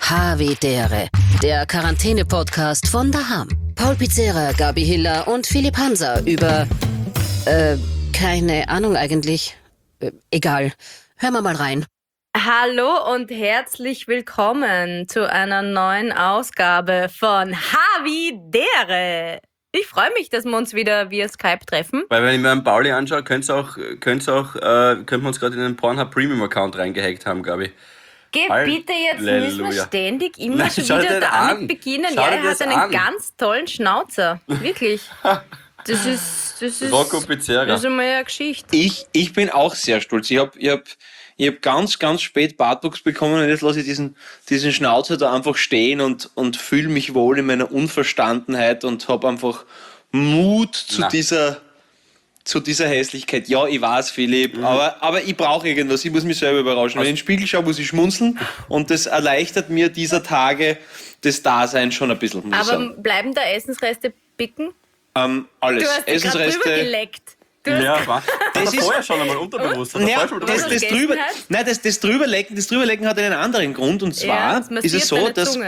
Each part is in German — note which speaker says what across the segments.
Speaker 1: Havidere, der Quarantäne-Podcast von daheim. Paul Pizzera, Gabi Hiller und Philipp Hanser über, keine Ahnung eigentlich. Egal. Hören wir mal rein.
Speaker 2: Hallo und herzlich willkommen zu einer neuen Ausgabe von Havidere. Ich freue mich, dass wir uns wieder via Skype treffen.
Speaker 3: Weil wenn ich mir einen Pauli anschaue, könnte wir uns gerade in den Pornhub Premium Account reingehackt haben, glaube ich.
Speaker 2: Geh bitte, jetzt müssen wir ständig immer schon wieder damit beginnen. Ja, er hat einen ganz tollen Schnauzer. Wirklich. Das ist
Speaker 3: Rocco Pizzera.
Speaker 2: Das ist einmal eine Geschichte.
Speaker 4: Ich bin auch sehr stolz. Ich hab ganz, ganz spät Bartwuchs bekommen und jetzt lasse ich diesen Schnauzer da einfach stehen und fühle mich wohl in meiner Unverstandenheit und habe einfach Mut zu dieser Hässlichkeit. Ja, ich weiß, Philipp, aber ich brauche irgendwas. Ich muss mich selber überraschen. Wenn ich in den Spiegel schaue, muss ich schmunzeln und das erleichtert mir dieser Tage des Daseins schon ein bisschen.
Speaker 2: Aber bleiben da Essensreste picken?
Speaker 4: Alles.
Speaker 2: Du hast dich gerade drüber geleckt.
Speaker 3: Das ist vorher schon einmal unterbewusst.
Speaker 4: Das Drüberlecken hat einen anderen Grund und zwar ist es so, dass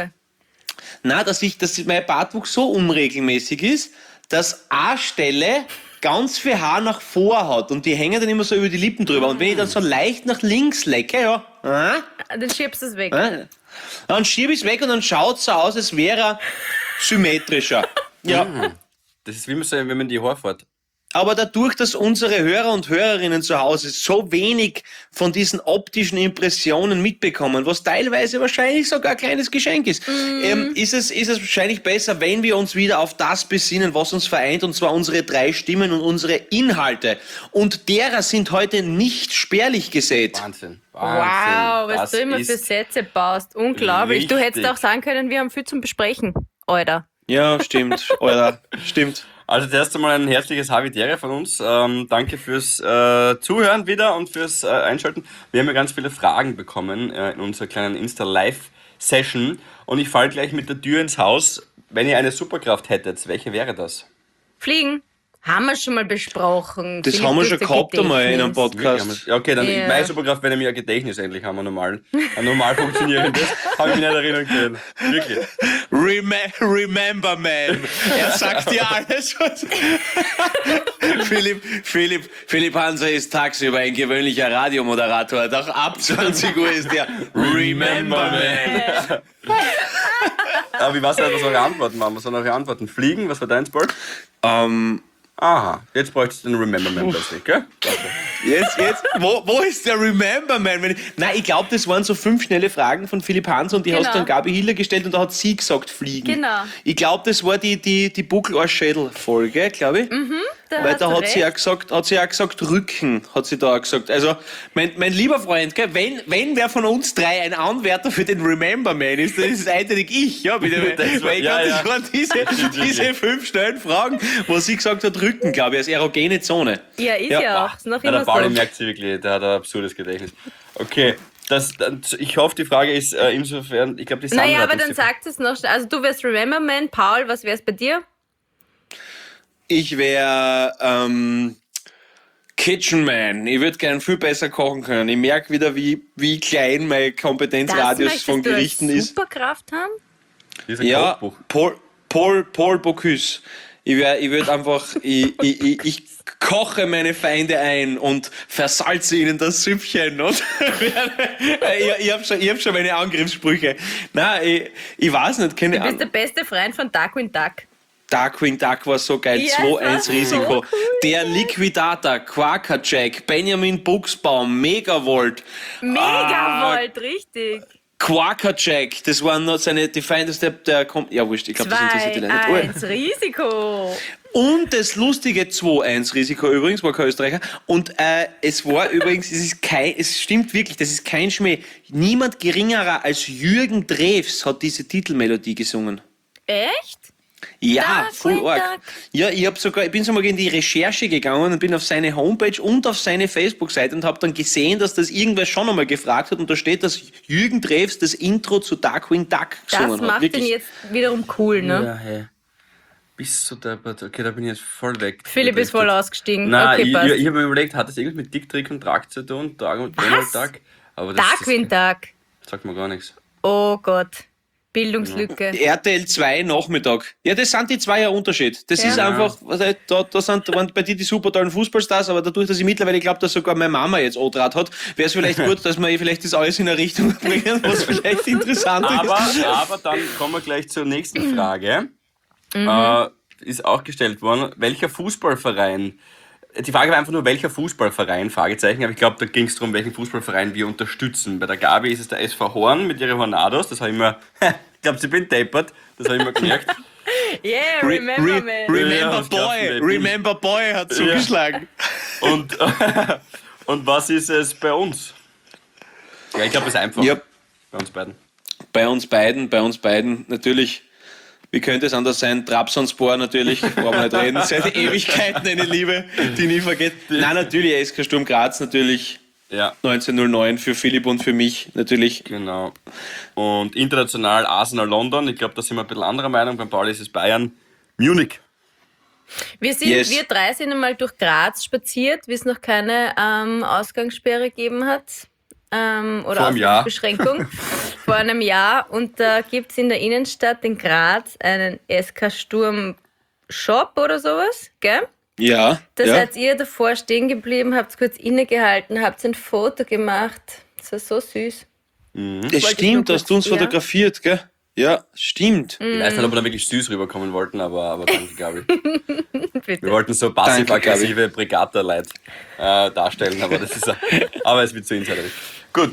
Speaker 4: mein Bartwuchs so unregelmäßig ist, dass eine Stelle ganz viel Haar nach vor hat und die hängen dann immer so über die Lippen drüber. Und wenn ich dann so leicht nach links lecke,
Speaker 2: dann schiebst du es weg.
Speaker 4: Dann schiebe ich es weg und dann schaut es so aus, als wäre er symmetrischer. Ja.
Speaker 3: Das ist wie wenn man die Haare fährt.
Speaker 4: Aber dadurch, dass unsere Hörer und Hörerinnen zu Hause so wenig von diesen optischen Impressionen mitbekommen, was teilweise wahrscheinlich sogar ein kleines Geschenk ist, ist es wahrscheinlich besser, wenn wir uns wieder auf das besinnen, was uns vereint, und zwar unsere 3 Stimmen und unsere Inhalte. Und derer sind heute nicht spärlich gesät.
Speaker 3: Wahnsinn.
Speaker 2: Wow, was du immer für Sätze baust. Unglaublich.
Speaker 3: Richtig.
Speaker 2: Du hättest auch sagen können, wir haben viel zum Besprechen, Alter.
Speaker 4: Ja, stimmt, Alter, stimmt.
Speaker 3: Also zuerst einmal ein herzliches Havidere von uns. Danke fürs Zuhören wieder und fürs Einschalten. Wir haben ja ganz viele Fragen bekommen in unserer kleinen Insta-Live-Session. Und ich falle gleich mit der Tür ins Haus. Wenn ihr eine Superkraft hättet, welche wäre das?
Speaker 2: Fliegen. Haben wir schon mal besprochen.
Speaker 4: Das haben wir schon gehabt einmal in einem Podcast.
Speaker 3: Ja, okay, dann meine Superkraft, wenn wir ein Gedächtnis endlich haben, ein normal funktionierendes, habe ich mich nicht erinnern können. Wirklich.
Speaker 4: Remember, man. Er sagt dir alles. Philipp Hanser ist tagsüber ein gewöhnlicher Radiomoderator. Doch ab 20 Uhr ist der Remember, man.
Speaker 3: Aber wie was soll eure Antworten machen? Was sollen eure Antworten? Fliegen? Was war deins, Paul? Aha, jetzt bräuchtest du den Remember Man plötzlich, gell?
Speaker 4: Jetzt, wo ist der Remember Man? Ich glaube, das waren so 5 schnelle Fragen von Philipp Hanser und die hast dann Gabi Hiller gestellt und da hat sie gesagt, fliegen.
Speaker 2: Genau.
Speaker 4: Ich glaube, das war die Buckel-Arsch-Schädel-Folge, glaube ich. Weil da hat sie auch gesagt, Rücken, hat sie da auch gesagt. Also, mein lieber Freund, gell, wenn wer von uns 3 ein Anwärter für den Remember Man ist, dann ist es eindeutig ich, ja, bitte. Das waren diese 5 schnellen Fragen, wo sie gesagt hat, Rücken, glaube ich, als erogene Zone.
Speaker 2: Ja, ist ja auch. Ist noch immer
Speaker 3: der Pauli
Speaker 2: so.
Speaker 3: merkt sie wirklich, der hat ein absurdes Gedächtnis. Okay, ich hoffe, die Frage ist insofern, ich glaube, die Sandra
Speaker 2: Naja,
Speaker 3: hat
Speaker 2: aber dann sagt es noch schnell. Also du wärst Remember Man. Paul, was wär's bei dir?
Speaker 4: Ich wäre Kitchen Man. Ich würde gerne viel besser kochen können. Ich merke wieder, wie klein mein Kompetenzradius von Gerichten ist.
Speaker 2: Superkraft haben?
Speaker 4: Ja, Paul Bocuse. Ich würde einfach, ich koche meine Feinde ein und versalze ihnen das Süppchen. Und ich hab schon meine Angriffssprüche. Nein, ich weiß nicht, keine Ahnung.
Speaker 2: Du bist der beste Freund von Darkwing Duck.
Speaker 4: Darkwing Duck war so geil,
Speaker 2: Ja,
Speaker 4: 2-1 Risiko.
Speaker 2: so cool.
Speaker 4: Der Liquidator, Quakerjack, Benjamin Buchsbaum, Megavolt.
Speaker 2: Megavolt, richtig.
Speaker 4: Quakerjack, das waren noch seine Defenders, der kommt. Ja, wurscht, ich glaube, das interessiert die Leute nicht.
Speaker 2: 2-1 Risiko.
Speaker 4: Und das lustige 2-1 Risiko übrigens, war kein Österreicher. Und es war übrigens, es stimmt wirklich, das ist kein Schmäh. Niemand geringerer als Jürgen Drews hat diese Titelmelodie gesungen.
Speaker 2: Echt?
Speaker 4: Ja,
Speaker 2: Dark
Speaker 4: voll
Speaker 2: Wind
Speaker 4: arg.
Speaker 2: Duck.
Speaker 4: Ja, ich bin sogar in die Recherche gegangen und bin auf seine Homepage und auf seine Facebook-Seite und habe dann gesehen, dass das irgendwer schon einmal gefragt hat und da steht, dass Jürgen Drews das Intro zu Darkwing Duck gesungen hat.
Speaker 2: Das macht ihn jetzt wiederum cool, ne?
Speaker 3: Ja, hey. Bist so deppert. Okay, da bin ich jetzt voll weg.
Speaker 2: Philipp ist voll ausgestiegen.
Speaker 3: Nein,
Speaker 2: Okay, passt.
Speaker 3: ich habe mir überlegt, hat das irgendwas mit Dick, Trick und Track zu tun? Donald Duck? Aber das
Speaker 2: Darkwing Duck.
Speaker 3: sagt mir gar nichts.
Speaker 2: Oh Gott. Bildungslücke.
Speaker 4: RTL 2 Nachmittag. Ja, das sind die 2 Jahre Unterschied. Das ist einfach, da waren bei dir die super tollen Fußballstars, aber dadurch, dass ich mittlerweile glaube, dass sogar meine Mama jetzt O-Draht hat, wäre es vielleicht gut, dass wir vielleicht das alles in eine Richtung bringen, was vielleicht interessant ist.
Speaker 3: Aber dann kommen wir gleich zur nächsten Frage. Ist auch gestellt worden. Welcher Fußballverein? Die Frage war einfach nur, welcher Fußballverein? Fragezeichen. Aber ich glaube, da ging es darum, welchen Fußballverein wir unterstützen. Bei der Gabi ist es der SV Horn mit ihren Hornados. Das habe ich mir, ich glaube, sie bin deppert. Das habe ich mir gemerkt.
Speaker 2: Yeah, remember me.
Speaker 4: Remember Boy hat zugeschlagen.
Speaker 3: Und was ist es bei uns? Ja, ich glaube, es ist einfach.
Speaker 4: Ja.
Speaker 3: Bei uns beiden.
Speaker 4: Bei uns beiden natürlich. Wie könnte es anders sein? Trabzonspor natürlich, brauchen wir nicht reden. Seit Ewigkeiten eine Liebe, die nie vergeht. Nein, natürlich, SK Sturm Graz natürlich.
Speaker 3: Ja.
Speaker 4: 1909 für Philipp und für mich natürlich.
Speaker 3: Genau. Und international Arsenal London. Ich glaube, da sind wir ein bisschen anderer Meinung. Beim Pauli ist es Bayern. Munich.
Speaker 2: Wir 3 sind einmal durch Graz spaziert, wie es noch keine Ausgangssperre gegeben hat. Oder Ausgangsbeschränkung. Vor einem Jahr. Und da gibt es in der Innenstadt in Graz einen SK Sturm Shop oder sowas, gell?
Speaker 4: Ja.
Speaker 2: Da seid ihr davor stehen geblieben, habt kurz innegehalten, habt ein Foto gemacht. Das war so süß.
Speaker 4: Das stimmt, hast du uns fotografiert, gell? Ja, stimmt.
Speaker 3: Ich weiß nicht, ob wir da wirklich süß rüberkommen wollten, aber danke, Gabi. Wir wollten so passiv-aggressive Brigata-Leute darstellen, aber aber es wird zu insiderig. Gut,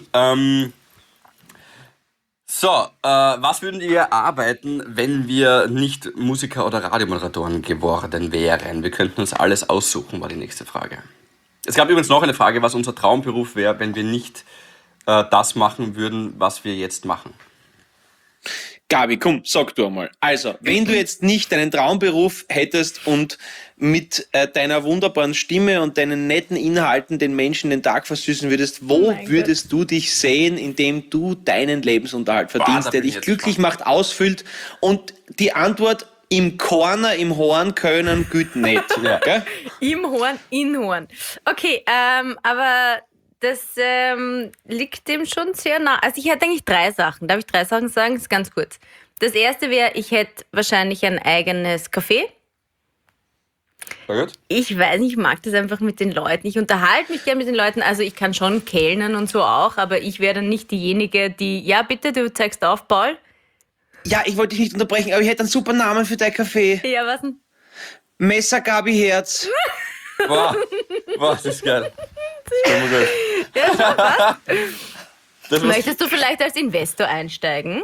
Speaker 3: was würden ihr arbeiten, wenn wir nicht Musiker oder Radiomoderatoren geworden wären? Wir könnten uns alles aussuchen, war die nächste Frage. Es gab übrigens noch eine Frage, was unser Traumberuf wäre, wenn wir nicht das machen würden, was wir jetzt machen.
Speaker 4: Gabi, komm, sag du einmal. Also, wenn du jetzt nicht deinen Traumberuf hättest und mit deiner wunderbaren Stimme und deinen netten Inhalten den Menschen den Tag versüßen würdest, wo würdest du dich sehen, indem du deinen Lebensunterhalt verdienst, der dich glücklich macht, ausfüllt? Und die Antwort: im Corner, im Horn können gut nicht. Ja. Gell?
Speaker 2: Im Horn, in Horn. Okay, aber das liegt dem schon sehr nah. Also ich hätte eigentlich 3 Sachen. Darf ich 3 Sachen sagen? Das ist ganz kurz. Das erste wäre, ich hätte wahrscheinlich ein eigenes Café.
Speaker 3: Sehr gut.
Speaker 2: Ich weiß nicht, ich mag das einfach mit den Leuten. Ich unterhalte mich gerne mit den Leuten. Also ich kann schon kellnern und so auch, aber ich wäre dann nicht diejenige, die... Ja, bitte, du zeigst auf, Paul.
Speaker 4: Ja, ich wollte dich nicht unterbrechen, aber ich hätte einen super Namen für dein Café.
Speaker 2: Ja, was denn?
Speaker 4: Messer Gabi Herz.
Speaker 3: Wow, das ist geil. Das ist gut.
Speaker 2: Möchtest du vielleicht als Investor einsteigen?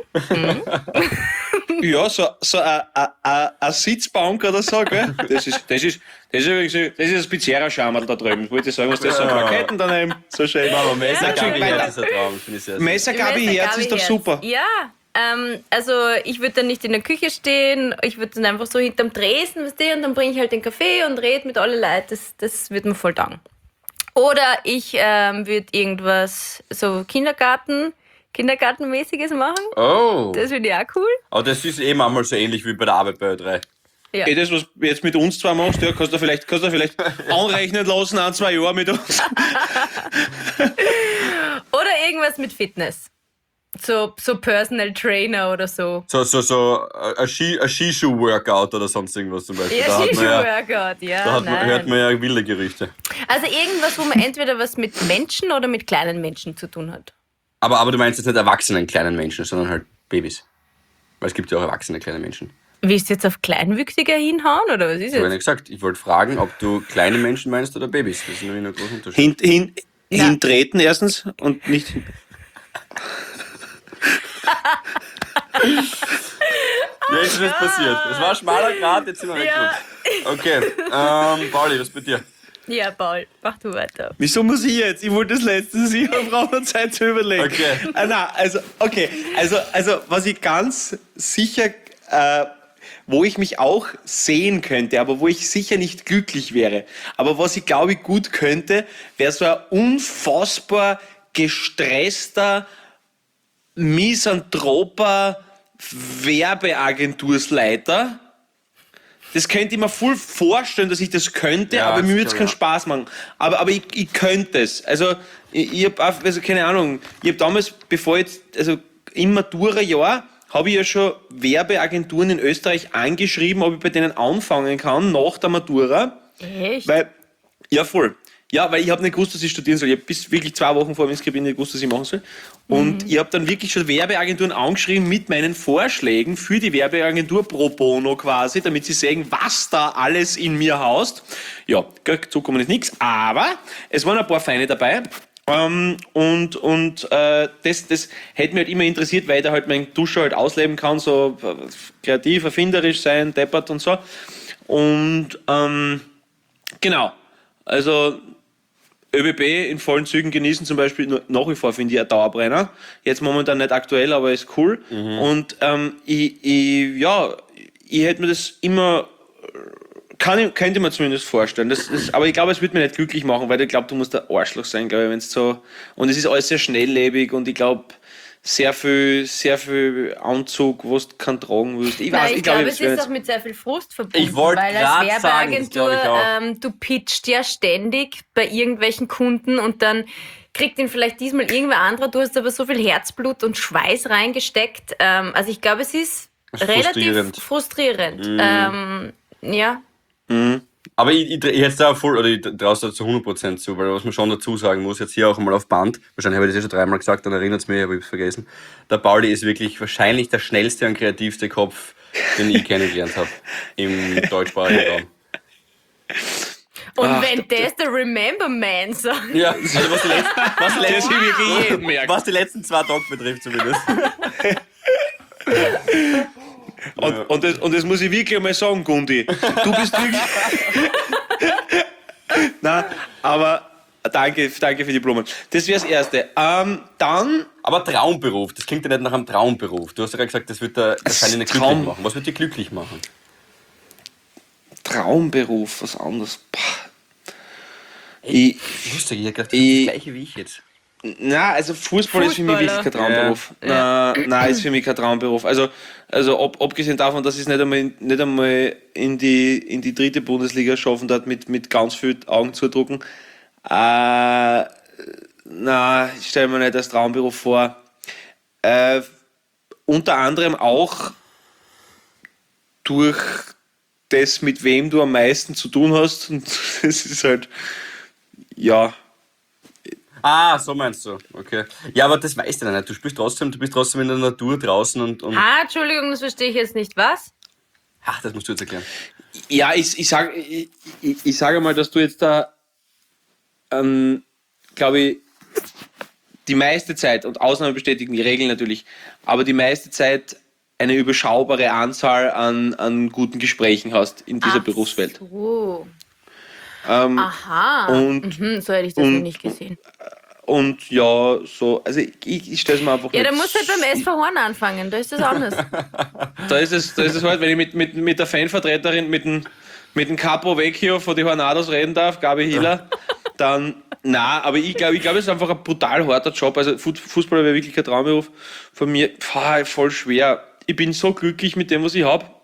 Speaker 4: Ja, so eine Sitzbank oder so, gell? Das ist das Pizzeria-Schammerl da drüben. Ich wollte sagen, was das so Plaketten daneben. So schön.
Speaker 3: Aber Messer Gabi Herz ist ein Traum, finde ich sehr schön.
Speaker 4: Messer Gabi Herz ist doch super.
Speaker 2: Ja, also ich würde dann nicht in der Küche stehen, ich würde dann einfach so hinterm Tresen, weißt du, und dann bringe ich halt den Kaffee und rede mit allen Leuten. Das wird mir voll taugen. Oder ich würde irgendwas so Kindergartenmäßiges machen.
Speaker 3: Oh.
Speaker 2: Das finde ich auch cool.
Speaker 3: Aber das ist eh manchmal so ähnlich wie bei der Arbeit bei Ö3.
Speaker 2: Ja.
Speaker 4: Das, was du jetzt mit uns zwei machst, ja, kannst du vielleicht anrechnen lassen, 1-2 Jahre mit uns.
Speaker 2: Oder irgendwas mit Fitness. So Personal Trainer oder so.
Speaker 3: So ein Skischuh-Workout oder sonst irgendwas zum Beispiel.
Speaker 2: Ja, Skischuh-Workout, ja.
Speaker 3: Hört man ja wilde Gerüchte.
Speaker 2: Also irgendwas, wo man entweder was mit Menschen oder mit kleinen Menschen zu tun hat.
Speaker 3: Aber du meinst jetzt nicht erwachsenen kleinen Menschen, sondern halt Babys. Weil es gibt ja auch erwachsene kleine Menschen.
Speaker 2: Willst du jetzt auf Kleinwüchsiger hinhauen oder was ist
Speaker 3: Ich habe
Speaker 2: jetzt?
Speaker 3: nicht gesagt. Ich wollte fragen, ob du kleine Menschen meinst oder Babys. Das ist nämlich ein großer Unterschied.
Speaker 4: Hintreten erstens und nicht...
Speaker 3: Mir ist nichts passiert. Es war ein schmaler Grat, jetzt sind wir weggerutscht. Okay, Pauli, was bei dir?
Speaker 2: Ja, Paul, mach du weiter.
Speaker 4: Wieso muss ich jetzt? Ich wollte das letzte. Ich brauche noch Zeit zu überlegen.
Speaker 3: Okay.
Speaker 4: Also, was ich ganz sicher, wo ich mich auch sehen könnte, aber wo ich sicher nicht glücklich wäre, aber was ich glaube ich gut könnte, wäre so ein unfassbar gestresster, misanthroper Werbeagentursleiter. Das könnte ich mir voll vorstellen, dass ich das könnte,
Speaker 3: Ja,
Speaker 4: aber
Speaker 3: das
Speaker 4: mir würde es
Speaker 3: kann
Speaker 4: keinen
Speaker 3: ich auch.
Speaker 4: Spaß machen. Aber ich könnte es. Also, ich habe keine Ahnung, ich habe damals, bevor jetzt, also im Matura-Jahr, habe ich ja schon Werbeagenturen in Österreich angeschrieben, ob ich bei denen anfangen kann nach der Matura.
Speaker 2: Echt?
Speaker 4: Ja, voll. Ja, weil ich habe nicht gewusst, dass ich studieren soll. Ich habe bis wirklich 2 Wochen vor dem Skript nicht gewusst, was ich machen soll. Und ich habe dann wirklich schon Werbeagenturen angeschrieben mit meinen Vorschlägen für die Werbeagentur pro bono quasi, damit sie sehen, was da alles in mir haust. Ja, zukommen ist nichts, aber es waren ein paar Feine dabei. Das hätte mich halt immer interessiert, weil ich da halt meinen Duscher halt ausleben kann, so kreativ, erfinderisch sein, deppert und so. Und genau, also ÖBB in vollen Zügen genießen zum Beispiel nach wie vor, finde ich, ein Dauerbrenner. Jetzt momentan nicht aktuell, aber ist cool. Und ich hätte mir das immer, könnte ich mir zumindest vorstellen. Aber ich glaube, es wird mir nicht glücklich machen, weil ich glaube, du musst ein Arschloch sein, glaube ich, wenn es so. Und es ist alles sehr schnelllebig und ich glaube, sehr viel Anzug, was du kann tragen willst.
Speaker 2: Ich glaube, es ist auch mit sehr viel Frust verbunden, weil als Werbeagentur, du pitcht ja ständig bei irgendwelchen Kunden und dann kriegt ihn vielleicht diesmal irgendwer anderer, du hast aber so viel Herzblut und Schweiß reingesteckt. Also ich glaube, es ist relativ frustrierend. Ja.
Speaker 3: Aber ich jetzt da voll, oder ich traue es da zu 100% zu, weil was man schon dazu sagen muss, jetzt hier auch einmal auf Band, wahrscheinlich habe ich das schon 3-mal gesagt, dann erinnert es mich, aber ich habe es vergessen, der Pauli ist wirklich wahrscheinlich der schnellste und kreativste Kopf, den ich kennengelernt habe im deutschsprachigen Raum.
Speaker 2: Und wenn das der Remember Man sagt.
Speaker 3: Ja, also was die letzten 2 Tage betrifft zumindest.
Speaker 4: Und das muss ich wirklich einmal sagen, Gundi. Du bist wirklich... Nein, aber danke für die Blumen. Das wäre das Erste. Dann...
Speaker 3: Aber Traumberuf, das klingt ja nicht nach einem Traumberuf. Du hast ja gerade gesagt, das wird da wahrscheinlich nicht glücklich machen. Was wird dich glücklich machen?
Speaker 4: Traumberuf, was anderes.
Speaker 3: Ich wusste ja gerade das Gleiche wie ich jetzt.
Speaker 4: Na, also Fußball ist für mich wirklich kein Traumberuf. Ja. Nein, ist für mich kein Traumberuf. Also abgesehen davon, dass ich es nicht einmal in die 3. Bundesliga schaffen hat mit ganz viel Augen zudrucken. Ich stelle mir nicht als Traumberuf vor. Unter anderem auch durch das, mit wem du am meisten zu tun hast. Und das ist halt, ja...
Speaker 3: Ah, so meinst du, okay. Ja, aber das weißt du nicht. Du bist trotzdem in der Natur draußen und...
Speaker 2: Entschuldigung, das verstehe ich jetzt nicht. Was?
Speaker 3: Ach, das musst du jetzt erklären.
Speaker 4: Ja, ich sage mal, dass du jetzt da, glaube ich, die meiste Zeit, und Ausnahmen bestätigen die Regeln natürlich, aber die meiste Zeit eine überschaubare Anzahl an guten Gesprächen hast in dieser Berufswelt.
Speaker 2: So. Aha. Und so hätte ich das noch nicht gesehen.
Speaker 4: Und ja, so, also ich stelle es mir einfach.
Speaker 2: Ja, da musst du halt beim SV Horn anfangen, da ist das anders.
Speaker 4: Da ist es halt, wenn ich mit der Fanvertreterin, mit dem Capo Vecchio von die Hornados reden darf, Gabi Hiller, dann, aber ich glaube, es ist einfach ein brutal harter Job. Also Fußballer wäre wirklich kein Traumberuf von mir. Voll schwer. Ich bin so glücklich mit dem, was ich habe.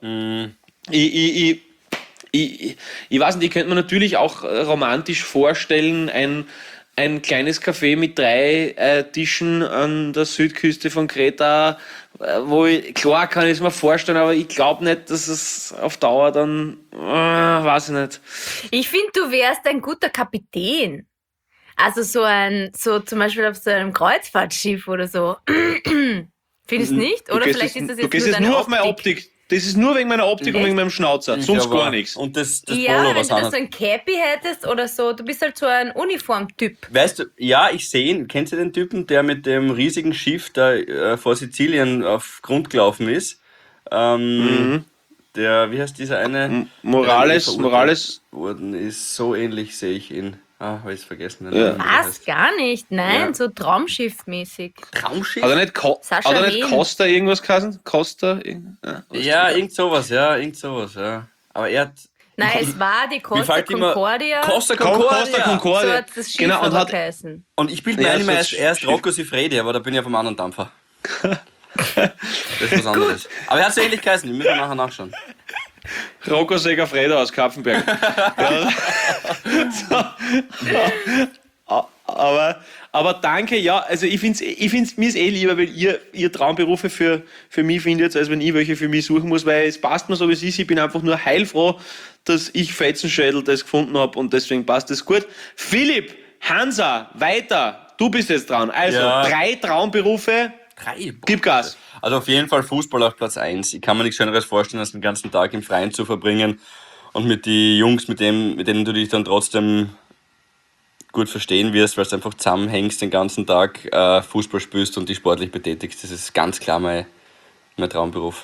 Speaker 4: Ich weiß nicht, ich könnte mir natürlich auch romantisch vorstellen, ein kleines Café mit 3 Tischen an der Südküste von Kreta, wo klar kann ich es mir vorstellen, aber ich glaube nicht, dass es auf Dauer dann, weiß ich nicht.
Speaker 2: Ich finde, du wärst ein guter Kapitän. Also so zum Beispiel auf so einem Kreuzfahrtschiff oder so. Findest du nicht? Oder vielleicht ist das jetzt
Speaker 4: du gehst jetzt nur auf meine Optik. Das ist nur wegen meiner Optik und wegen meinem Schnauzer, sonst gar nichts.
Speaker 3: Und das
Speaker 2: Polo, was wenn du so ein Cappy hättest oder so, du bist halt so ein Uniformtyp.
Speaker 3: Weißt du, ja, ich sehe ihn. Kennst du den Typen, der mit dem riesigen Schiff da vor Sizilien auf Grund gelaufen ist? Der, wie heißt dieser eine?
Speaker 4: Morales.
Speaker 3: Worden ist, so ähnlich sehe ich ihn. Habe ich es vergessen.
Speaker 2: Was? Gar nicht? Nein, so Traumschiff-mäßig.
Speaker 3: Traumschiff?
Speaker 4: Hat er nicht Costa irgendwas geheißen? Costa?
Speaker 3: Irgend sowas, ja. Aber er hat...
Speaker 2: Nein, es war die Costa Concordia.
Speaker 3: Costa Concordia.
Speaker 2: So hat das Schiff geheißen.
Speaker 3: Und ich bilde mir ein, erst Rocco Siffredi, aber da bin ich auf einem anderen Dampfer. Das ist was anderes. Aber er hat so ähnlich geheißen, die müssen wir nachher nachschauen.
Speaker 4: Rocco Segafredo aus Kapfenberg. aber danke, ja, also ich find's, mir ist lieber, wenn ihr Traumberufe für mich findet, als wenn ich welche für mich suchen muss, weil es passt mir so, wie es ist. Ich bin einfach nur heilfroh, dass ich Fetzenschädel das gefunden habe und deswegen passt es gut. Philipp, Hansa, weiter, du bist jetzt dran. Also, 3 Traumberufe, gib Gas.
Speaker 3: Also auf jeden Fall Fußball auf Platz 1. Ich kann mir nichts Schöneres vorstellen, als den ganzen Tag im Freien zu verbringen und mit den Jungs, mit denen du dich dann trotzdem gut verstehen wirst, weil du einfach zusammenhängst den ganzen Tag, Fußball spielst und dich sportlich betätigst. Das ist ganz klar mein Traumberuf.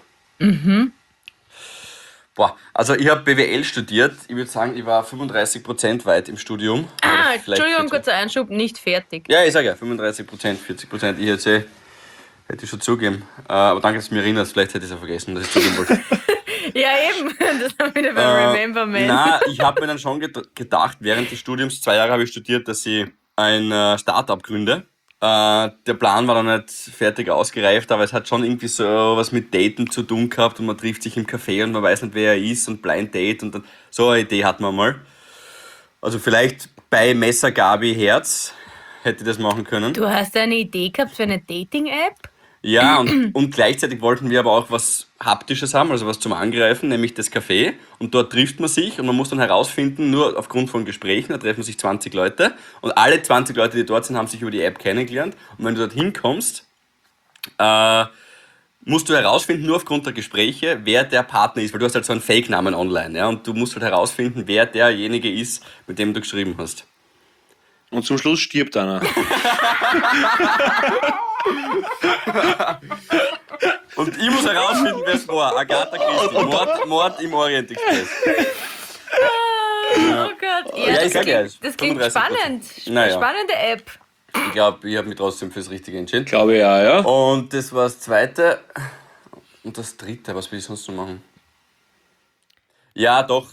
Speaker 3: Boah, also ich habe BWL studiert. Ich würde sagen, ich war 35% weit im Studium.
Speaker 2: Entschuldigung, kurzer Einschub, nicht fertig.
Speaker 3: Ja, ich sage ja, 35%, 40%. Hätte ich schon zugeben. Aber danke, dass du mich erinnerst. Vielleicht hätte ich es auch vergessen, dass ich zugeben wollte.
Speaker 2: Ja, eben. Das haben wir wieder beim Remember Man.
Speaker 3: Nein, ich habe mir dann schon gedacht, während des Studiums, 2 Jahre habe ich studiert, dass ich ein Start-up gründe. Der Plan war dann nicht fertig ausgereift, aber es hat schon irgendwie so was mit Daten zu tun gehabt und man trifft sich im Café und man weiß nicht, wer er ist und Blind Date und dann, so eine Idee hat man mal. Also vielleicht bei Messer Gabi Herz hätte ich das machen können.
Speaker 2: Du hast eine Idee gehabt für eine Dating-App?
Speaker 3: Ja, und gleichzeitig wollten wir aber auch was Haptisches haben, also was zum Angreifen, nämlich das Café. Und dort trifft man sich und man muss dann herausfinden, nur aufgrund von Gesprächen, da treffen sich 20 Leute und alle 20 Leute, die dort sind, haben sich über die App kennengelernt. Und wenn du dort hinkommst, musst du herausfinden, nur aufgrund der Gespräche, wer der Partner ist, weil du hast halt so einen Fake-Namen online, ja, und du musst halt herausfinden, wer derjenige ist, mit dem du geschrieben hast.
Speaker 4: Und zum Schluss stirbt einer.
Speaker 3: Und ich muss herausfinden, wer es war. Agatha Christie. Mord im Orient Express.
Speaker 2: Oh Gott. Ja,
Speaker 3: ich sag ja,
Speaker 2: das klingt spannend.
Speaker 3: Naja.
Speaker 2: Spannende App.
Speaker 3: Ich glaube, ich habe mich trotzdem fürs Richtige entschieden.
Speaker 4: Glaube ja.
Speaker 3: Und das war das Zweite. Und das Dritte, was will ich sonst noch machen? Ja, doch.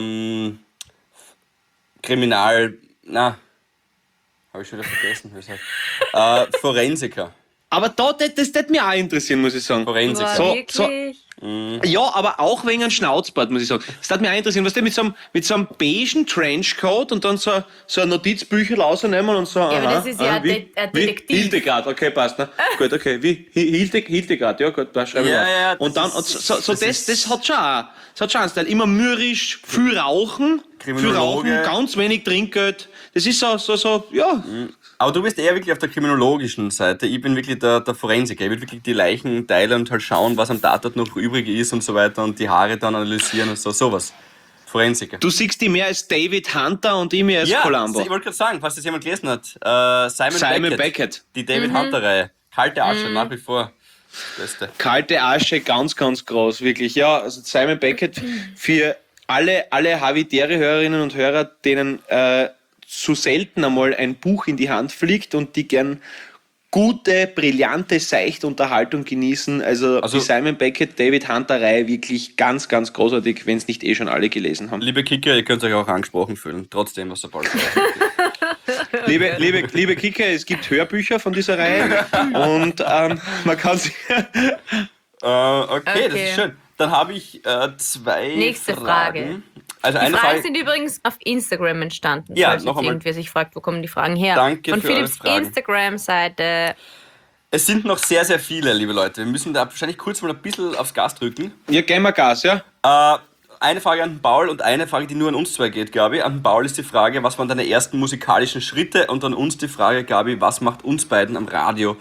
Speaker 3: Kriminal... Na, habe ich schon wieder vergessen. Forensiker.
Speaker 4: Aber das würde mich auch interessieren, muss ich sagen.
Speaker 3: Forensiker.
Speaker 2: Wirklich?
Speaker 4: Ja, aber auch wegen einem Schnauzbart, muss ich sagen. Das würde mich auch interessieren. Was mit so einem beigen Trenchcoat und dann so ein Notizbücher rausnehmen und so.
Speaker 2: Ja, aber das ist ja ein Detektiv.
Speaker 4: Hildegard, okay, passt. Ne? Gut, okay. Wie Hildegard, ja gut, passt.
Speaker 3: Ja,
Speaker 4: und dann, das hat schon einen Style. Immer mürrisch, viel Rauchen, ganz wenig Trinkgeld. Das ist so, ja.
Speaker 3: Aber du bist eher wirklich auf der kriminologischen Seite. Ich bin wirklich der Forensiker. Ich will wirklich die Leichen teilen und halt schauen, was am Tatort noch übrig ist und so weiter und die Haare dann analysieren und sowas. Forensiker.
Speaker 4: Du siehst die mehr als David Hunter und ich mehr als Columbo.
Speaker 3: Ja, ich wollte gerade sagen, falls das jemand gelesen hat. Simon Beckett. Die David Hunter-Reihe. Kalte Asche, nach wie vor. Das Beste.
Speaker 4: Kalte Asche, ganz, ganz groß, wirklich. Ja, also Simon Beckett für alle Havidere-Hörerinnen und Hörer, denen so selten einmal ein Buch in die Hand fliegt und die gern gute, brillante, seichte Unterhaltung genießen. Also die Simon Beckett, David Hunter-Reihe wirklich ganz, ganz großartig, wenn es nicht schon alle gelesen haben.
Speaker 3: Liebe Kicker, ihr könnt euch auch angesprochen fühlen, trotzdem, was der Paul sagt.
Speaker 4: Liebe Kicker, es gibt Hörbücher von dieser Reihe und man kann sie...
Speaker 3: Okay, das ist schön. Dann habe ich 2
Speaker 2: Nächste
Speaker 3: Fragen.
Speaker 2: Frage.
Speaker 3: Also
Speaker 2: die Fragen sind übrigens auf Instagram entstanden, falls jetzt irgendwer sich fragt, wo kommen die Fragen her.
Speaker 3: Danke
Speaker 2: von
Speaker 3: für
Speaker 2: Philipps
Speaker 3: eure Fragen.
Speaker 2: Instagram-Seite.
Speaker 3: Es sind noch sehr, sehr viele, liebe Leute. Wir müssen da wahrscheinlich kurz mal ein bisschen aufs Gas drücken.
Speaker 4: Ja, gehen wir Gas, ja?
Speaker 3: Eine Frage an den Paul und eine Frage, die nur an uns zwei geht, Gabi. An den Paul ist die Frage, was waren deine ersten musikalischen Schritte? Und an uns die Frage, Gabi, was macht uns beiden am Radio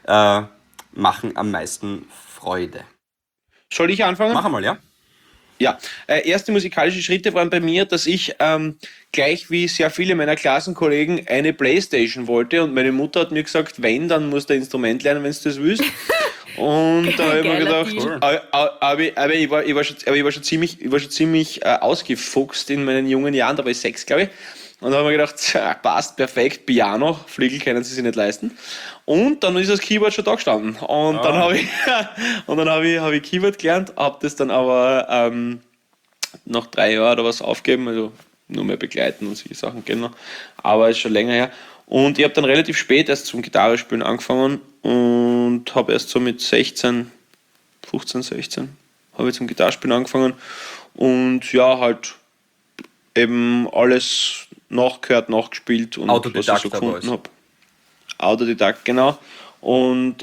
Speaker 3: machen am meisten Freude?
Speaker 4: Soll ich anfangen?
Speaker 3: Mach einmal, ja.
Speaker 4: Ja, erste musikalische Schritte waren bei mir, dass ich gleich wie sehr viele meiner Klassenkollegen eine Playstation wollte und meine Mutter hat mir gesagt, wenn, dann musst du ein Instrument lernen, wenn du das willst. Und da habe ich mir gedacht, aber ich war schon ziemlich ausgefuchst in meinen jungen Jahren, da war ich 6, glaube ich. Und da habe ich mir gedacht, passt perfekt, Piano, Flügel können sie sich nicht leisten. Und dann ist das Keyboard schon da gestanden. Und dann habe ich Keyboard gelernt, habe das dann aber nach 3 Jahren oder was aufgegeben, also nur mehr begleiten und solche Sachen gehen noch. Aber ist schon länger her. Und ich habe dann relativ spät erst zum Gitarrespielen angefangen und habe erst so mit 15, 16 habe ich zum Gitarrespielen angefangen. Und ja, halt eben alles nachgehört, nachgespielt und
Speaker 3: Autodidakt
Speaker 4: was ich so gefunden habe. Autodidakt, genau. Und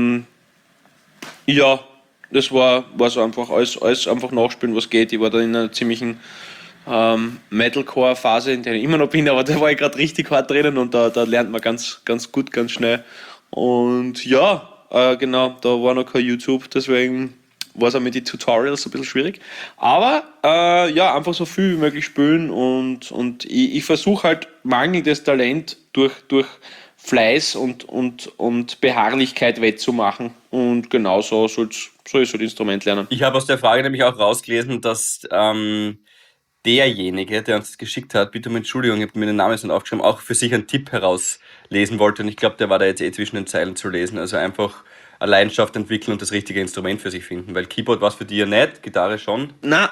Speaker 4: ja, das war so einfach alles einfach nachspielen, was geht. Ich war da in einer ziemlichen Metalcore-Phase, in der ich immer noch bin, aber da war ich gerade richtig hart drinnen und da lernt man ganz, ganz gut, ganz schnell. Und ja, genau, da war noch kein YouTube, deswegen war es auch mit den Tutorials ein bisschen schwierig. Aber ja, einfach so viel wie möglich spielen und ich versuche halt mangelndes Talent durch Fleiß und Beharrlichkeit wettzumachen. Und genau so ist so das Instrument lernen.
Speaker 3: Ich habe aus der Frage nämlich auch rausgelesen, dass derjenige, der uns das geschickt hat, bitte um Entschuldigung, ich habe mir den Namen jetzt nicht aufgeschrieben, auch für sich einen Tipp herauslesen wollte. Und ich glaube, der war da jetzt zwischen den Zeilen zu lesen. Also einfach eine Leidenschaft entwickeln und das richtige Instrument für sich finden. Weil Keyboard war es für dich ja nicht, Gitarre schon.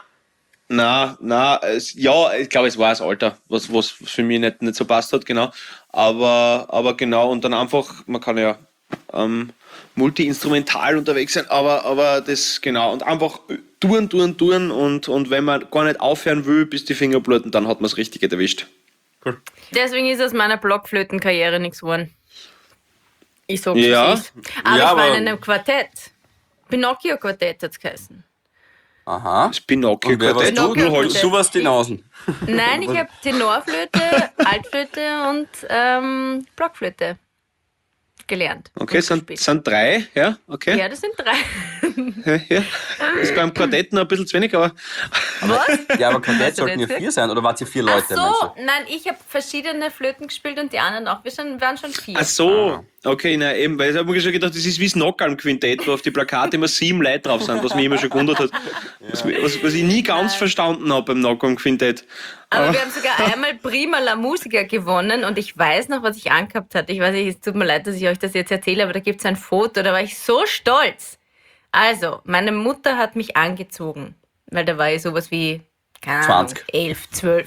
Speaker 4: Ja, ich glaube, es war das Alter, was für mich nicht so passt hat, genau. Aber genau, und dann einfach, man kann ja multi-instrumental unterwegs sein, aber das, genau, und einfach tun und wenn man gar nicht aufhören will, bis die Finger bluten, dann hat man das Richtige erwischt.
Speaker 3: Cool.
Speaker 2: Deswegen ist aus meiner Blockflötenkarriere nichts geworden. Ich sag's,
Speaker 4: ja.
Speaker 2: es ist. Aber ich war in einem Quartett. Pinocchio-Quartett hat's geheißen.
Speaker 3: Aha.
Speaker 4: Das Pinocchio-Quartett.
Speaker 3: Du warst die Nasen.
Speaker 2: Nein, ich habe Tenorflöte, Altflöte und Blockflöte gelernt.
Speaker 4: Okay, sind 3, ja, okay.
Speaker 2: Ja, das sind 3.
Speaker 4: Ja. Das ist beim Quartett noch ein bisschen zu wenig, aber...
Speaker 2: Was?
Speaker 3: Ja, aber Quartett sollten ja 4 sein, oder wart ihr 4 Leute?
Speaker 2: Ach so, nein, ich habe verschiedene Flöten gespielt und die anderen auch. Wir waren schon 4.
Speaker 4: Ach so, okay, na eben, weil ich habe mir schon gedacht, das ist wie das Knockalm-Quintett, wo auf die Plakate immer 7 Leute drauf sind, was mich immer schon gewundert hat. Was ich nie ganz verstanden habe beim Knockalm-Quintett.
Speaker 2: Aber wir haben sogar einmal Prima la Musica gewonnen und ich weiß noch, was ich angehabt hatte. Ich weiß nicht, es tut mir leid, dass ich euch das jetzt erzähle, aber da gibt es ein Foto, da war ich so stolz. Also, meine Mutter hat mich angezogen, weil da war ich sowas wie, keine Ahnung,
Speaker 3: 20.
Speaker 2: 11, 12.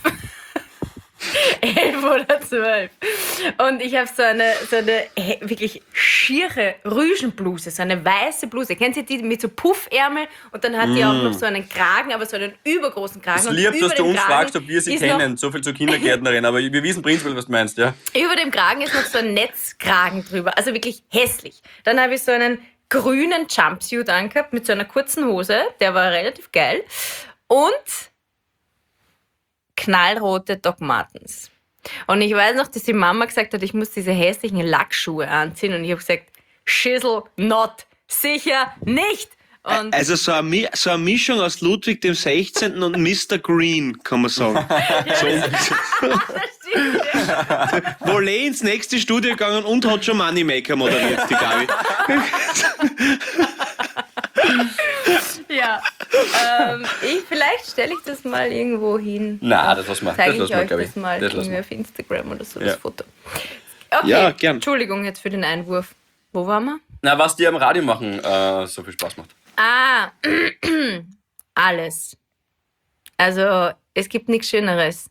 Speaker 2: 11 oder 12. Und ich habe so eine wirklich schiere Rüschenbluse, so eine weiße Bluse. Kennt ihr die mit so Puffärmel? Und dann hat die auch noch so einen Kragen, aber so einen übergroßen Kragen.
Speaker 3: Es ist lieb, dass du uns fragst, ob wir sie kennen. So viel zur Kindergärtnerin, aber wir wissen prinzipiell, was du meinst, ja.
Speaker 2: Über dem Kragen ist noch so ein Netzkragen drüber, also wirklich hässlich. Dann habe ich so einen grünen Jumpsuit angehabt mit so einer kurzen Hose, der war relativ geil. Und knallrote Doc Martens. Und ich weiß noch, dass die Mama gesagt hat, ich muss diese hässlichen Lackschuhe anziehen. Und ich habe gesagt, Schissel, not, sicher nicht. Und
Speaker 4: also so eine Mischung aus Ludwig dem 16. und Mr. Green, kann man sagen. So Wolle ins nächste Studio gegangen und hat schon Moneymaker moderiert, die Gabi.
Speaker 2: Ja, vielleicht stelle ich das mal irgendwo hin.
Speaker 3: Nein, das lassen wir.
Speaker 2: Zeige ich euch
Speaker 3: glaube ich.
Speaker 2: das mal irgendwie auf Instagram oder so, das Foto. Okay,
Speaker 4: ja, gern.
Speaker 2: Entschuldigung jetzt für den Einwurf. Wo waren wir?
Speaker 3: Na, was dir am Radio machen so viel Spaß macht.
Speaker 2: Alles. Also, es gibt nichts Schöneres.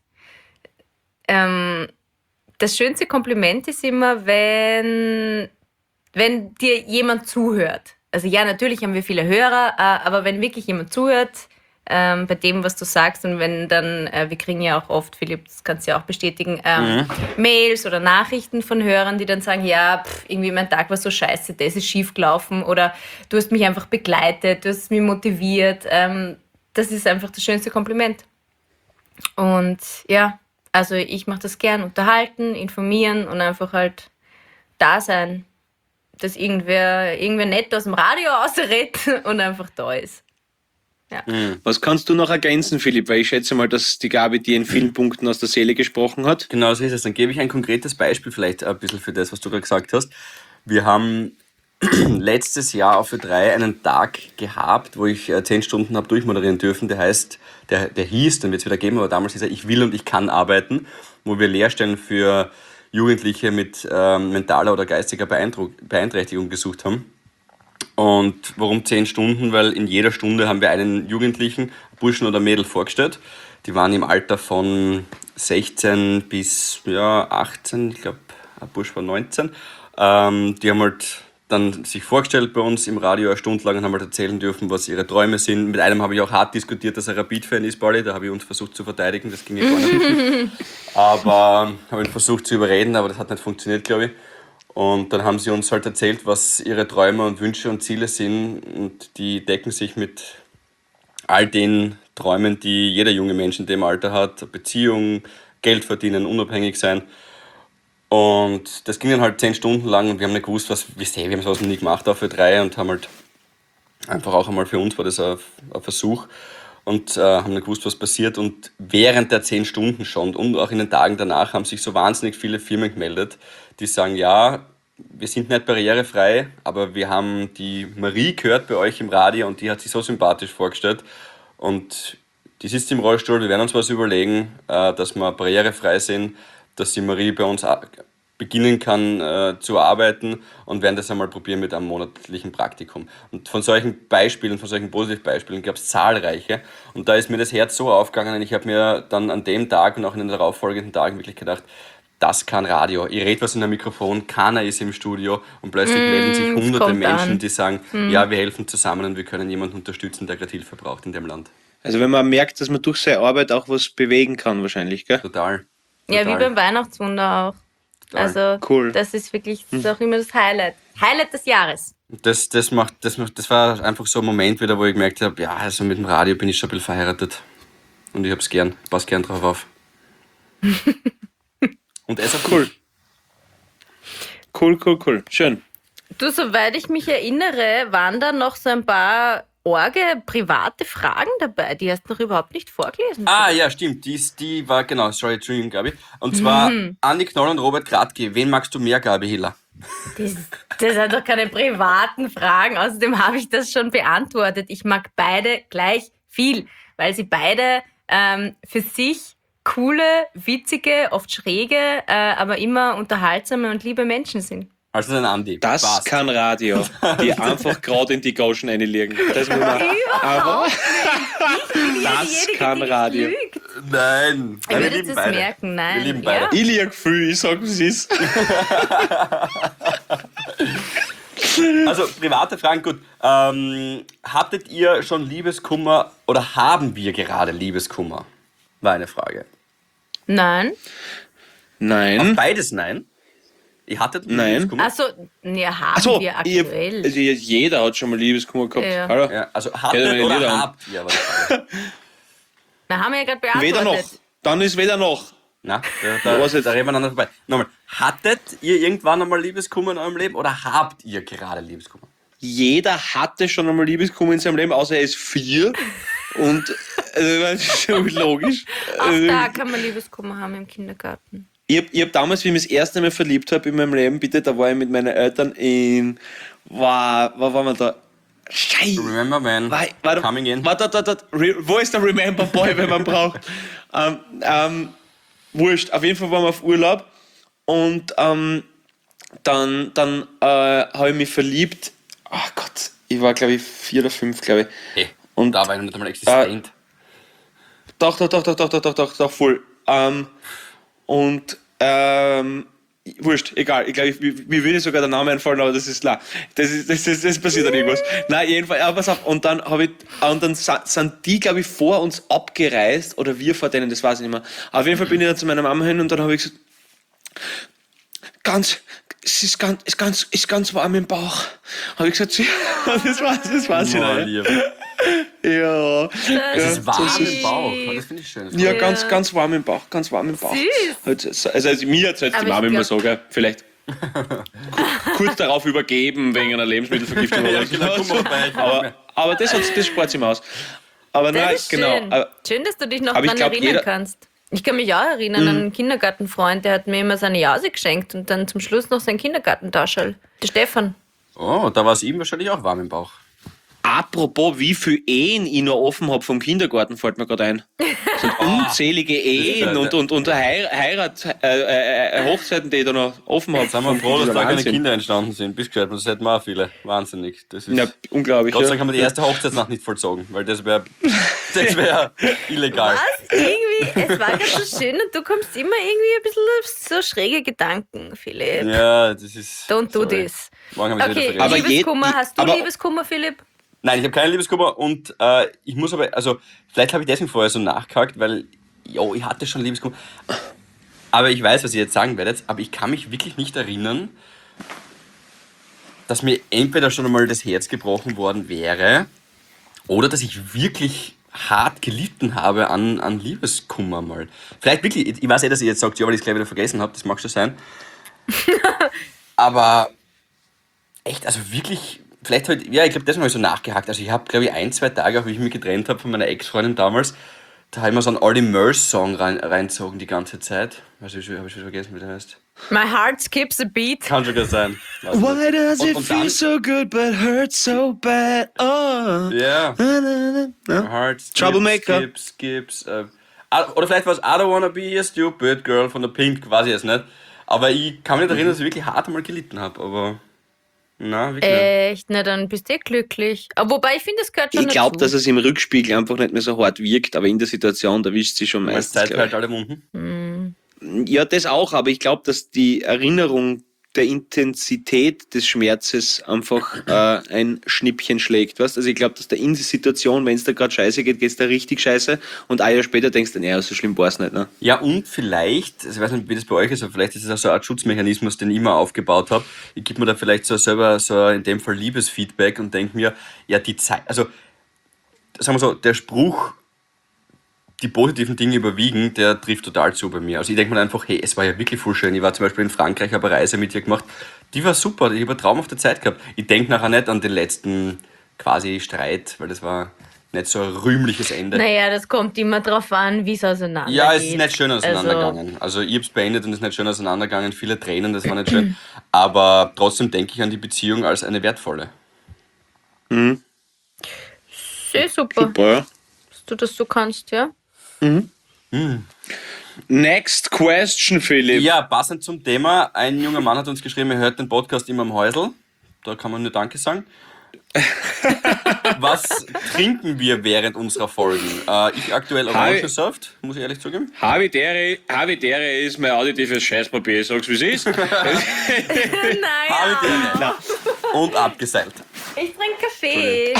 Speaker 2: Das schönste Kompliment ist immer, wenn dir jemand zuhört. Also ja, natürlich haben wir viele Hörer, aber wenn wirklich jemand zuhört bei dem, was du sagst und wenn dann, wir kriegen ja auch oft, Philipp, das kannst du ja auch bestätigen, Mails oder Nachrichten von Hörern, die dann sagen, ja, irgendwie mein Tag war so scheiße, das ist schief gelaufen oder du hast mich einfach begleitet, du hast mich motiviert. Das ist einfach das schönste Kompliment. Und ja, also ich mache das gern, unterhalten, informieren und einfach halt da sein, dass irgendwer nett aus dem Radio ausredet und einfach da ist. Ja.
Speaker 4: Was kannst du noch ergänzen, Philipp? Weil ich schätze mal, dass die Gabi dir in vielen Punkten aus der Seele gesprochen hat.
Speaker 3: Genau so ist es. Dann gebe ich ein konkretes Beispiel vielleicht ein bisschen für das, was du gerade gesagt hast. Wir haben letztes Jahr auf Ö3 einen Tag gehabt, wo ich 10 Stunden habe durchmoderieren dürfen. Der hieß, dann wird es wieder geben, aber damals hieß er Ich will und ich kann arbeiten, wo wir Lehrstellen für Jugendliche mit mentaler oder geistiger Beeinträchtigung gesucht haben. Und warum 10 Stunden? Weil in jeder Stunde haben wir einen Jugendlichen, Burschen oder Mädel vorgestellt. Die waren im Alter von 16 bis 18, ich glaube, ein Bursch war 19. Die haben halt dann sich vorgestellt bei uns im Radio eine Stunde lang und haben halt erzählen dürfen, was ihre Träume sind. Mit einem habe ich auch hart diskutiert, dass er Rapid-Fan ist, Pauli. Da habe ich uns versucht zu verteidigen, das ging ja gar nicht. Aber habe ihn versucht zu überreden, aber das hat nicht funktioniert, glaube ich. Und dann haben sie uns halt erzählt, was ihre Träume und Wünsche und Ziele sind. Und die decken sich mit all den Träumen, die jeder junge Mensch in dem Alter hat. Beziehung, Geld verdienen, unabhängig sein. Und das ging dann halt 10 Stunden lang und wir haben nicht gewusst, wir haben sowas noch nie gemacht, auch für 3 und haben halt einfach auch einmal für uns war das ein Versuch und haben nicht gewusst, was passiert. Und während der 10 Stunden schon und auch in den Tagen danach haben sich so wahnsinnig viele Firmen gemeldet, die sagen, ja, wir sind nicht barrierefrei, aber wir haben die Marie gehört bei euch im Radio und die hat sich so sympathisch vorgestellt und die sitzt im Rollstuhl, wir werden uns was überlegen, dass wir barrierefrei sind, dass die Marie bei uns beginnen kann zu arbeiten und werden das einmal probieren mit einem monatlichen Praktikum. Und von solchen Beispielen, von solchen Positivbeispielen gab es zahlreiche. Und da ist mir das Herz so aufgegangen und ich habe mir dann an dem Tag und auch in den darauffolgenden Tagen wirklich gedacht, das kann Radio. Ich rede was in einem Mikrofon, keiner ist im Studio und plötzlich melden sich hunderte Menschen, die sagen, ja, wir helfen zusammen und wir können jemanden unterstützen, der gerade Hilfe braucht in dem Land.
Speaker 4: Also wenn man merkt, dass man durch seine Arbeit auch was bewegen kann wahrscheinlich, gell?
Speaker 3: Total.
Speaker 2: Ja, wie beim Weihnachtswunder auch. Also
Speaker 4: cool.
Speaker 2: Das ist wirklich, das ist auch immer das Highlight. Highlight des Jahres.
Speaker 3: Das war einfach so ein Moment wieder, wo ich gemerkt habe, ja, also mit dem Radio bin ich schon ein bisschen verheiratet. Und ich hab's gern, pass gern drauf auf. Und es ist
Speaker 4: cool. Cool. Schön.
Speaker 2: Du, soweit ich mich erinnere, waren da noch so ein paar private Fragen dabei. Die hast du noch überhaupt nicht vorgelesen.
Speaker 3: Ah, ja, stimmt. Die war, genau, sorry, Entschuldigung, Gabi. Und zwar Andi Knoll und Robert Gradke. Wen magst du mehr, Gabi Hiller?
Speaker 2: Das sind doch keine privaten Fragen. Außerdem habe ich das schon beantwortet. Ich mag beide gleich viel, weil sie beide für sich coole, witzige, oft schräge, aber immer unterhaltsame und liebe Menschen sind.
Speaker 3: Also den Andi.
Speaker 4: Das passt. Kann Radio, die einfach gerade in die Goschen reinlegen. Das muss man. Aber das kann Radio.
Speaker 2: Lügt.
Speaker 3: Nein.
Speaker 2: Ich würde das beide merken, nein.
Speaker 3: Wir lieben beide.
Speaker 2: Ja.
Speaker 4: Ich liege viel, ich sag, was ist.
Speaker 3: Also, private Fragen, gut. Hattet ihr schon Liebeskummer oder haben wir gerade Liebeskummer? War eine Frage.
Speaker 2: Nein.
Speaker 3: Auf beides nein? Ihr hattet Liebeskummer?
Speaker 2: Achso, haben wir aktuell.
Speaker 4: Jeder hat schon mal Liebeskummer gehabt.
Speaker 2: Ja.
Speaker 4: Hallo?
Speaker 3: Ja, also hattet oder habt ihr?
Speaker 2: Da haben wir ja gerade beantwortet.
Speaker 4: Weder noch. Dann ist weder noch.
Speaker 3: Na, da reden wir aneinander vorbei. Nochmal, hattet ihr irgendwann einmal Liebeskummer in eurem Leben oder habt ihr gerade Liebeskummer?
Speaker 4: Jeder hatte schon einmal Liebeskummer in seinem Leben, außer er ist 4. Und das ist schon logisch.
Speaker 2: Auch da kann man Liebeskummer haben im Kindergarten.
Speaker 4: Ich hab damals, wie ich mich das erste Mal verliebt habe in meinem Leben, da war ich mit meinen Eltern in. Wo waren wir da? Scheiße!
Speaker 3: Remember Man, coming in.
Speaker 4: Warte. Wo ist der Remember Boy, wenn man braucht? Wurscht. Auf jeden Fall waren wir auf Urlaub und dann habe ich mich verliebt. Ach Gott, ich war glaube ich 4 oder 5, glaube ich.
Speaker 3: Hey, und da war ich noch nicht einmal existent.
Speaker 4: Doch, voll. Wurscht, egal. Ich glaube, mir würde sogar der Name einfallen, aber das ist klar. Das passiert dann irgendwas. Nein, jedenfalls, aber pass auf. Und dann sind die, glaube ich, vor uns abgereist, oder wir vor denen, das weiß ich nicht mehr. Auf jeden Fall bin ich dann zu meiner Mama hin und dann habe ich gesagt, es ist ganz warm im Bauch. Habe ich gesagt, das weiß ich nicht. Ja.
Speaker 3: Es ist warm im Bauch. Das finde ich schön.
Speaker 4: Ja, ganz warm im Bauch.
Speaker 2: Süß.
Speaker 4: Also mir hat die Mama immer so, gell? Vielleicht kurz darauf übergeben wegen einer Lebensmittelvergiftung oder so. Aber das spart sie mir aus. Aber
Speaker 2: das
Speaker 4: nein,
Speaker 2: ist
Speaker 4: genau.
Speaker 2: Schön, dass du dich noch daran erinnern kannst. Ich kann mich auch erinnern an einen Kindergartenfreund, der hat mir immer seine Jause geschenkt und dann zum Schluss noch sein Kindergartentaschel. Der Stefan.
Speaker 3: Oh, da war es ihm wahrscheinlich auch warm im Bauch.
Speaker 4: Apropos, wie viele Ehen ich noch offen habe vom Kindergarten, fällt mir gerade ein. So unzählige Ehen und Hochzeiten, die ich da noch offen habe.
Speaker 3: Sind wir froh, dass da keine Kinder entstanden sind. Bis gehört, das hätten wir auch viele. Wahnsinnig. Das ist
Speaker 4: ja, unglaublich.
Speaker 3: Gott sei Dank haben wir die erste Hochzeitsnacht nicht vollzogen, weil das wäre illegal.
Speaker 2: Was? Irgendwie, es war ganz so schön und du kommst immer irgendwie ein bisschen auf so schräge Gedanken, Philipp.
Speaker 3: Ja, das ist...
Speaker 2: Don't do this. Okay,
Speaker 3: aber
Speaker 2: Liebeskummer. Hast du Liebeskummer, Philipp?
Speaker 3: Nein, ich habe keinen Liebeskummer und ich muss aber, also vielleicht habe ich deswegen vorher so nachgehakt, weil, ich hatte schon Liebeskummer. Aber ich weiß, was ihr jetzt sagen werdet, aber ich kann mich wirklich nicht erinnern, dass mir entweder schon einmal das Herz gebrochen worden wäre oder dass ich wirklich hart gelitten habe an Liebeskummer mal. Vielleicht wirklich, ich weiß dass ihr jetzt sagt, ja, weil ich es gleich wieder vergessen habe, das mag schon sein. Aber echt, also wirklich, vielleicht halt, ja, ich glaube, das habe ich so nachgehakt. Also ich habe, glaube ich, 1-2 Tage, auch wie ich mich getrennt habe von meiner Ex-Freundin damals, da habe ich mir so einen Olly Murs-Song reinzogen die ganze Zeit. Also habe ich schon vergessen, wie der heißt.
Speaker 2: My heart skips a beat.
Speaker 3: Kann sogar sein.
Speaker 4: Why does it feel so good but hurt so bad? Oh.
Speaker 3: Ja.
Speaker 4: Yeah.
Speaker 3: Heart skips,
Speaker 4: Troublemaker.
Speaker 3: Skips. Oder vielleicht war es I don't wanna be a stupid girl von der Pink, weiß ich jetzt nicht. Aber ich kann mich nicht erinnern, dass ich wirklich hart einmal gelitten habe. Aber na, wirklich nicht.
Speaker 2: Echt? Na, dann bist du glücklich. Aber wobei, ich finde, das gehört schon
Speaker 4: Ich glaube,
Speaker 2: dazu.
Speaker 4: dass es im Rückspiegel einfach nicht mehr so hart wirkt, aber in der Situation, da wischt sie schon
Speaker 3: Als
Speaker 4: meistens.
Speaker 3: Zeit
Speaker 4: glaub
Speaker 3: halt
Speaker 4: ich.
Speaker 3: alle Wunden.
Speaker 4: Ja, das auch, aber ich glaube, dass die Erinnerung der Intensität des Schmerzes einfach ein Schnippchen schlägt. Weißt? Also ich glaube, dass da in der Situation, wenn es da gerade scheiße geht, geht es da richtig scheiße und ein Jahr später denkst du, naja, so schlimm war es nicht. Ne?
Speaker 3: Ja, und vielleicht, also ich weiß nicht, wie das bei euch ist, aber vielleicht ist es auch so eine Art Schutzmechanismus, den ich immer aufgebaut habe. Ich gebe mir da vielleicht so selber so in dem Fall Liebesfeedback und denke mir, ja, die Zeit, also sagen wir so, der Spruch, die positiven Dinge überwiegen, der trifft total zu bei mir. Also ich denke mir einfach, hey, es war ja wirklich voll schön. Ich war zum Beispiel in Frankreich, habe eine Reise mit ihr gemacht. Die war super, ich habe eine traumhafte Zeit gehabt. Ich denke nachher nicht an den letzten quasi Streit, weil das war nicht so ein rühmliches Ende.
Speaker 2: Naja, das kommt immer drauf an, wie es auseinandergeht.
Speaker 3: Ja, es ist nicht schön auseinandergegangen. Also ich habe es beendet und es ist nicht schön auseinandergegangen. Viele Tränen, das war nicht schön. Aber trotzdem denke ich an die Beziehung als eine wertvolle.
Speaker 2: Sehr super,
Speaker 4: Super, ja.
Speaker 2: dass du das so kannst, ja?
Speaker 4: Next question, Philipp.
Speaker 3: Ja, passend zum Thema. Ein junger Mann hat uns geschrieben, er hört den Podcast immer am Häusl. Da kann man nur Danke sagen. Was trinken wir während unserer Folgen? Ich aktuell Orangensaft, muss ich ehrlich zugeben.
Speaker 4: Havidere ist mein auditives Scheißpapier, ich sag's wie es ist.
Speaker 2: Naja,
Speaker 3: Habitäre. Und abgeseilt.
Speaker 2: ich trinke Kaffee.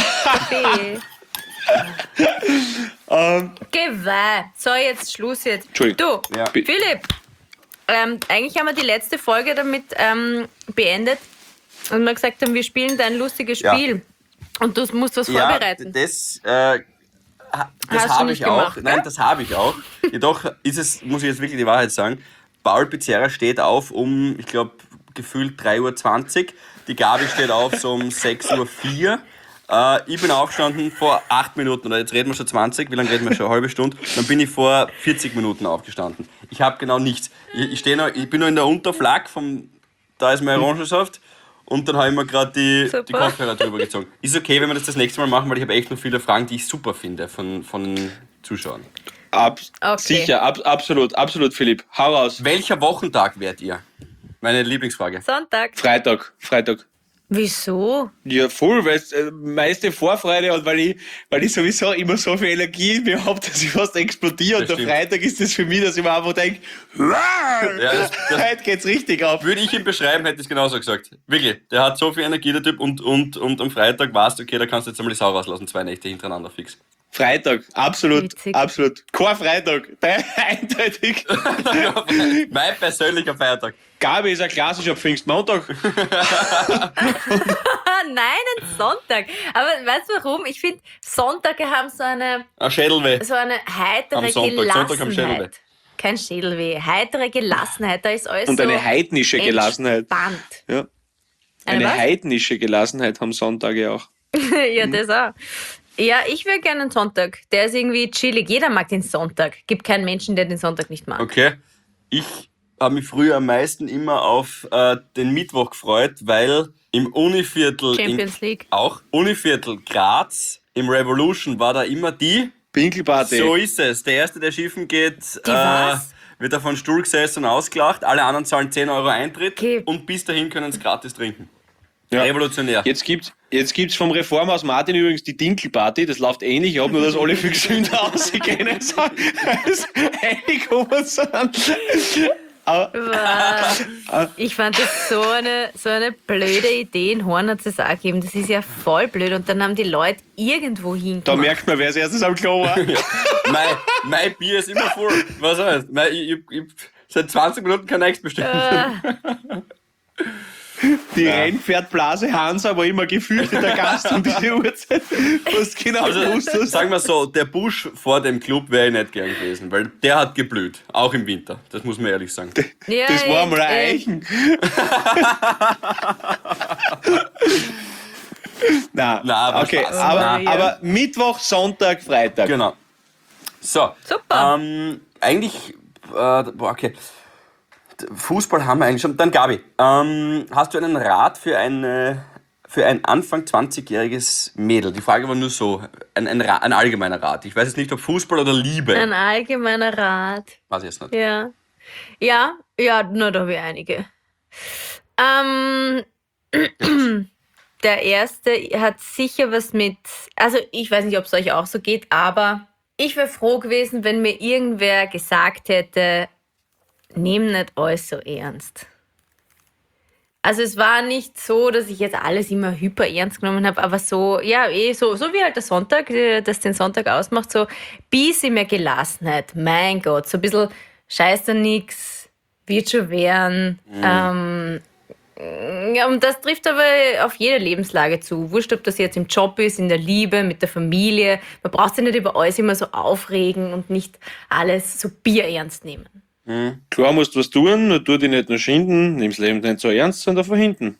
Speaker 2: Geweih. So, jetzt Schluss jetzt.
Speaker 4: Entschuldigung.
Speaker 2: Du,
Speaker 3: Ja.
Speaker 2: Philipp, eigentlich haben wir die letzte Folge damit beendet und wir gesagt haben, wir spielen dein lustiges
Speaker 3: Ja.
Speaker 2: Spiel. Und du musst was
Speaker 3: Ja,
Speaker 2: vorbereiten.
Speaker 3: das
Speaker 2: Hast du
Speaker 3: habe
Speaker 2: nicht
Speaker 3: ich auch.
Speaker 2: gemacht,
Speaker 3: Nein,
Speaker 2: gell?
Speaker 3: das habe ich auch. Jedoch ist es, muss ich jetzt wirklich die Wahrheit sagen, Paul Pizzerra steht auf um, ich glaube, gefühlt 3:20 Uhr. Die Gabi steht auf so um 6:04 Uhr. Ich bin aufgestanden vor 8 Minuten, oder jetzt reden wir schon 20, wie lange reden wir schon? Eine halbe Stunde. Dann bin ich vor 40 Minuten aufgestanden. Ich habe genau nichts. Ich bin noch in der Unterflag, da ist mein Orangensaft. Und dann habe ich mir gerade die Kopfhörer drüber gezogen. Ist okay, wenn wir das nächste Mal machen, weil ich habe echt noch viele Fragen, die ich super finde von den Zuschauern.
Speaker 2: Okay.
Speaker 4: Sicher, absolut, Philipp. Hau raus.
Speaker 3: Welcher Wochentag wärt ihr? Meine Lieblingsfrage.
Speaker 2: Sonntag.
Speaker 4: Freitag.
Speaker 2: Wieso?
Speaker 4: Ja, voll, weil es meiste Vorfreude und weil ich sowieso immer so viel Energie in mir habe, dass ich fast explodiere. Und
Speaker 3: Das
Speaker 4: der
Speaker 3: stimmt.
Speaker 4: Freitag ist das für mich, dass ich mir einfach denke,
Speaker 3: das-
Speaker 4: heute geht's richtig ab.
Speaker 3: Würde ich ihn beschreiben, hätte ich es genauso gesagt. Wirklich, der hat so viel Energie, der Typ. Und am Freitag weißt du, okay, da kannst du jetzt einmal die Sau rauslassen, 2 Nächte hintereinander fix.
Speaker 4: Freitag, absolut.
Speaker 2: Witzig.
Speaker 4: Kein Freitag, eindeutig.
Speaker 3: Mein persönlicher Feiertag.
Speaker 4: Gabi ist ein klassischer Pfingstmontag.
Speaker 2: Nein, ein Sonntag. Aber weißt du warum? Ich finde, Sonntage haben so eine
Speaker 3: Ein Schädelweh.
Speaker 2: heitere
Speaker 3: Am Sonntag am Schädelweh.
Speaker 2: Gelassenheit. Kein Schädelweh. Heitere Gelassenheit. Da ist alles
Speaker 4: Und
Speaker 2: so
Speaker 4: eine heidnische Gelassenheit.
Speaker 2: entspannt.
Speaker 4: Ja.
Speaker 2: Eine
Speaker 4: Eine
Speaker 2: was?
Speaker 4: heidnische Gelassenheit haben Sonntage auch.
Speaker 2: Ja, das auch. Ja, ich will gerne einen Sonntag. Der ist irgendwie chillig. Jeder mag den Sonntag. Gibt keinen Menschen, der den Sonntag nicht mag.
Speaker 3: Okay. Ich habe mich früher am meisten immer auf den Mittwoch gefreut, weil im Univiertel
Speaker 2: Champions League.
Speaker 3: auch Univiertel Graz im Revolution war da immer die.
Speaker 4: Pinkelparty.
Speaker 3: So ist es. Der Erste, der schiffen geht,
Speaker 2: was?
Speaker 3: wird auf einen Stuhl gesessen und ausgelacht. Alle anderen zahlen 10 Euro Eintritt
Speaker 2: Okay.
Speaker 3: und bis dahin können sie gratis trinken.
Speaker 4: Ja.
Speaker 3: Revolutionär.
Speaker 4: Jetzt gibt's vom Reformhaus Martin übrigens die Dinkelparty, das läuft ähnlich ab, nur dass alle viel gesünder aussehen. Also, reingekommen sind.
Speaker 2: Ich fand das so eine blöde Idee. In Horn hat es auch gegeben. Das ist ja voll blöd. Und dann haben die Leute irgendwo
Speaker 4: Da
Speaker 2: hingekommen.
Speaker 4: merkt man, wer als erstes am Klo war.
Speaker 3: mein Bier ist immer voll. Was heißt? Ich seit 20 Minuten kein Next bestimmt.
Speaker 4: Die Rennpferdblase Hansa war immer gefürchteter Gast um diese Uhrzeit. Was genau
Speaker 3: also, sagen wir so, der Busch vor dem Club wäre ich nicht gern gewesen, weil der hat geblüht, auch im Winter. Das muss man ehrlich sagen.
Speaker 4: Das war mal ein Eichen. Nein, okay, aber Mittwoch, Sonntag, Freitag.
Speaker 3: Genau. So.
Speaker 2: Super.
Speaker 3: Eigentlich, okay. Fußball haben wir eigentlich schon. Dann Gabi, hast du einen Rat für ein Anfang 20-jähriges Mädel? Die Frage war nur so, ein allgemeiner Rat. Ich weiß jetzt nicht, ob Fußball oder Liebe.
Speaker 2: Ein allgemeiner Rat.
Speaker 3: Weiß ich jetzt nicht.
Speaker 2: Ja, na, da habe ich einige. Der erste hat sicher was mit, also ich weiß nicht, ob es euch auch so geht, aber ich wäre froh gewesen, wenn mir irgendwer gesagt hätte, nehm nicht alles so ernst. Also es war nicht so, dass ich jetzt alles immer hyper ernst genommen habe, aber so, ja, so wie halt der Sonntag, das den Sonntag ausmacht, so bisschen mehr Gelassenheit, mein Gott, so ein bisschen scheiß da nix, wird schon werden. Ja, und das trifft aber auf jede Lebenslage zu. Wurscht, ob das jetzt im Job ist, in der Liebe, mit der Familie. Man braucht sich nicht über alles immer so aufregen und nicht alles so bierernst nehmen.
Speaker 4: Klar musst du was tun, nur tu dich nicht nur schinden, nimm's Leben nicht so ernst, sondern von hinten.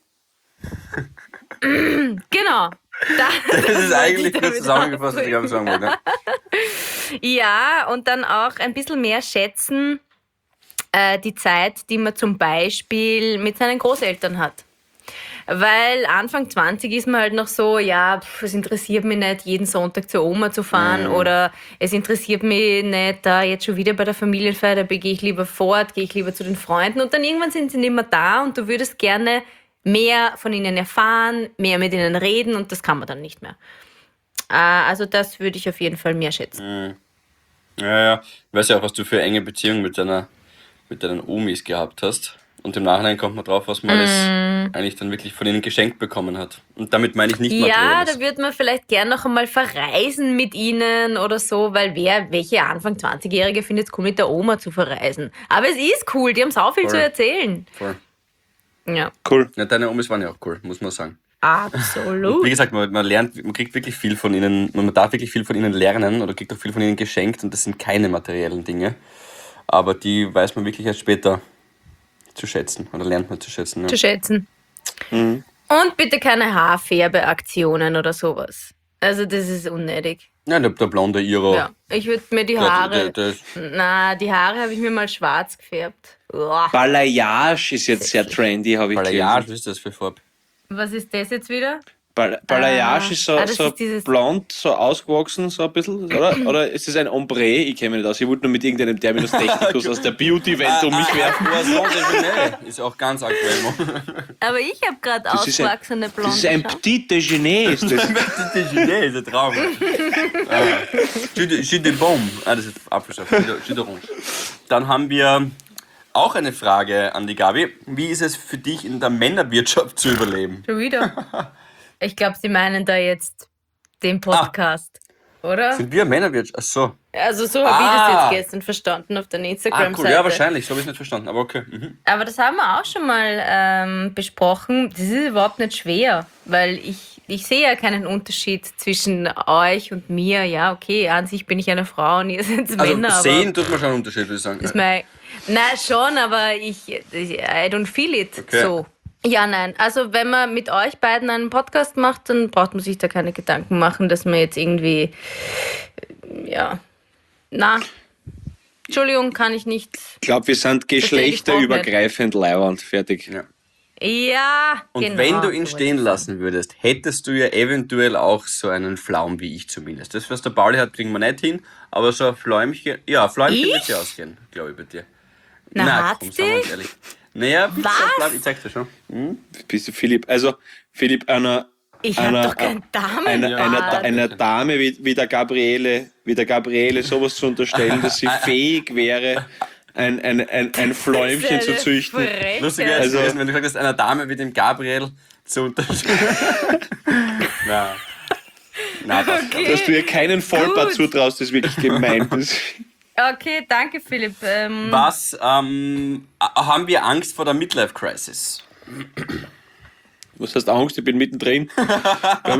Speaker 2: Genau.
Speaker 3: Das ist eigentlich kurz zusammengefasst, was ich gerade sagen wollte.
Speaker 2: Ja, und dann auch ein bisschen mehr schätzen, die Zeit, die man zum Beispiel mit seinen Großeltern hat. Weil Anfang 20 ist man halt noch so, ja, es interessiert mich nicht, jeden Sonntag zur Oma zu fahren oder es interessiert mich nicht, da jetzt schon wieder bei der Familienfeier, da gehe ich lieber fort, gehe ich lieber zu den Freunden und dann irgendwann sind sie nicht mehr da und du würdest gerne mehr von ihnen erfahren, mehr mit ihnen reden und das kann man dann nicht mehr. Also das würde ich auf jeden Fall mehr schätzen.
Speaker 3: Ja. Ich weiß ja auch, was du für enge Beziehungen mit deinen Omis gehabt hast. Und im Nachhinein kommt man drauf, was man alles eigentlich dann wirklich von ihnen geschenkt bekommen hat. Und damit meine ich nicht Materielles.
Speaker 2: Ja, da würde man vielleicht gern noch einmal verreisen mit ihnen oder so, weil welche Anfang 20-Jährige findet es cool, mit der Oma zu verreisen. Aber es ist cool, die haben sau viel zu erzählen.
Speaker 3: Voll.
Speaker 2: Ja.
Speaker 4: Cool.
Speaker 3: Ja, deine Omis waren ja auch cool, muss man sagen.
Speaker 2: Absolut.
Speaker 3: Und wie gesagt, man kriegt wirklich viel von ihnen, man darf wirklich viel von ihnen lernen oder kriegt auch viel von ihnen geschenkt und das sind keine materiellen Dinge. Aber die weiß man wirklich erst später zu schätzen oder lernt man zu schätzen. Ja.
Speaker 2: Zu schätzen. Und bitte keine Haarfärbeaktionen oder sowas. Also das ist unnötig.
Speaker 3: Ja, der blonde Iro.
Speaker 2: Ja, ich würde mir die Haare... die Haare habe ich mir mal schwarz gefärbt. Uah.
Speaker 4: Balayage ist jetzt sehr trendy, habe ich
Speaker 3: Balayage,
Speaker 4: gelesen.
Speaker 3: was ist das für Farbe?
Speaker 2: Was ist das jetzt wieder?
Speaker 4: Balayage ist so
Speaker 2: dieses
Speaker 4: blond, so ausgewachsen, so ein bisschen, oder? Oder ist das ein Ombre? Ich kenne mich nicht aus. Ich wollte nur mit irgendeinem Terminus technicus aus der Beauty-Welt um mich werfen.
Speaker 3: Ist auch ganz aktuell.
Speaker 2: Aber ich habe gerade ausgewachsene Blonde.
Speaker 4: Das ist ein Petit Déjeuner. Ist das?
Speaker 3: Petit Déjeuner ist ein Traum. Jus de Bombe. Das ist Apfelsaft. Jus d'Orange. Dann haben wir auch eine Frage an die Gabi. Wie ist es für dich, in der Männerwirtschaft zu überleben?
Speaker 2: Schon wieder? Ich glaube, Sie meinen da jetzt den Podcast, oder?
Speaker 3: Sind wir Männerwirtschaft? Ach so.
Speaker 2: Also so habe ich das jetzt gestern verstanden auf der Instagram-Seite.
Speaker 3: Cool. Ja, wahrscheinlich. So habe ich es nicht verstanden, aber okay.
Speaker 2: Aber das haben wir auch schon mal besprochen. Das ist überhaupt nicht schwer, weil ich sehe ja keinen Unterschied zwischen euch und mir. Ja, okay, an sich bin ich eine Frau und ihr seid Männer.
Speaker 3: Also sehen tut man schon einen Unterschied, würde ich sagen.
Speaker 2: Nein, schon, aber I don't feel it so. Ja, nein. Also wenn man mit euch beiden einen Podcast macht, dann braucht man sich da keine Gedanken machen, dass man jetzt irgendwie, Entschuldigung, kann ich nicht.
Speaker 4: Ich glaube, wir sind geschlechterübergreifend leiwand. Fertig.
Speaker 2: Ja,
Speaker 3: und
Speaker 2: genau.
Speaker 3: wenn du ihn stehen lassen würdest, hättest du ja eventuell auch so einen Flaum wie ich zumindest. Das, was der Pauli hat, kriegen wir nicht hin, aber so ein Fläumchen, wird ja ausgehen, glaube ich, bei dir.
Speaker 2: Na,
Speaker 3: komm, sagen wir uns ehrlich. Naja,
Speaker 2: was?
Speaker 3: Ich zeig's dir schon.
Speaker 4: Bist du Philipp? Also, Philipp,
Speaker 2: ich habe doch keine Dame.
Speaker 4: Einer Dame wie der Gabriele sowas zu unterstellen, dass sie fähig wäre, ein Fläumchen zu züchten.
Speaker 3: Lustig wäre es gewesen, wenn du gesagt hast, einer Dame wie dem Gabriel zu unterstellen. Nein,
Speaker 2: okay.
Speaker 4: Dass du ihr keinen Vollbart zutraust, ist wirklich gemein.
Speaker 2: Okay, danke Philipp.
Speaker 3: Was haben wir Angst vor der Midlife-Crisis?
Speaker 4: Was heißt Angst? Ich bin mittendrin. bei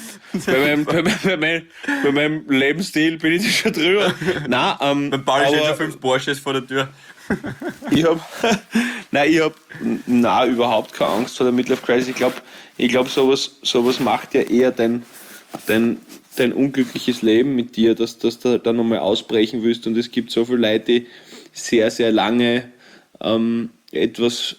Speaker 4: meinem Lebensstil bin ich schon drüber. Nein,
Speaker 3: beim Ball stehen schon 5 Porsches vor der Tür.
Speaker 4: Ich habe überhaupt keine Angst vor der Midlife-Crisis. Ich glaube, sowas macht ja eher dein unglückliches Leben mit dir, dass du dann nochmal ausbrechen willst. Und es gibt so viele Leute, die sehr, sehr lange etwas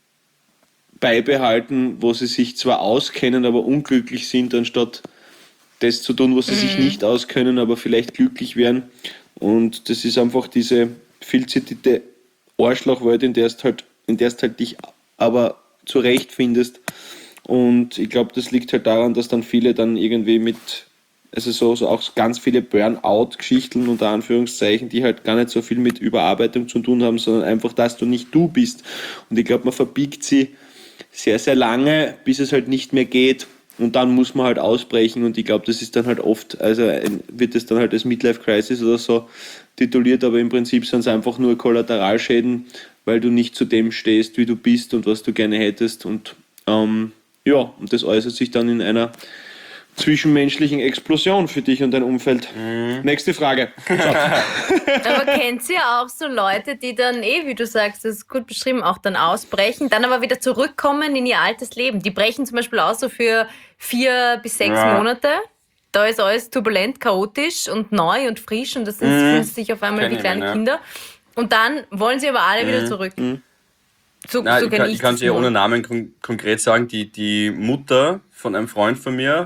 Speaker 4: beibehalten, wo sie sich zwar auskennen, aber unglücklich sind, anstatt das zu tun, was sie sich nicht auskennen, aber vielleicht glücklich wären. Und das ist einfach diese viel zitierte Arschlochwelt, in der du halt dich aber zurechtfindest. Und ich glaube, das liegt halt daran, dass dann viele dann irgendwie so auch ganz viele Burnout-Geschichten unter Anführungszeichen, die halt gar nicht so viel mit Überarbeitung zu tun haben, sondern einfach, dass du nicht du bist. Und ich glaube, man verbiegt sie sehr, sehr lange, bis es halt nicht mehr geht. Und dann muss man halt ausbrechen. Und ich glaube, das ist dann halt oft, also wird es dann halt als Midlife-Crisis oder so tituliert, aber im Prinzip sind es einfach nur Kollateralschäden, weil du nicht zu dem stehst, wie du bist und was du gerne hättest. Und und das äußert sich dann in einer zwischenmenschlichen Explosion für dich und dein Umfeld. Nächste Frage.
Speaker 2: Aber kennt ihr auch so Leute, die dann wie du sagst, das ist gut beschrieben, auch dann ausbrechen, dann aber wieder zurückkommen in ihr altes Leben? Die brechen zum Beispiel aus so für 4 bis 6 Monate. Da ist alles turbulent, chaotisch und neu und frisch und das fühlen sich auf einmal wie kleine Kinder. Und dann wollen sie aber alle wieder zurück.
Speaker 3: Ich kann es ja ohne Namen konkret sagen, die Mutter von einem Freund von mir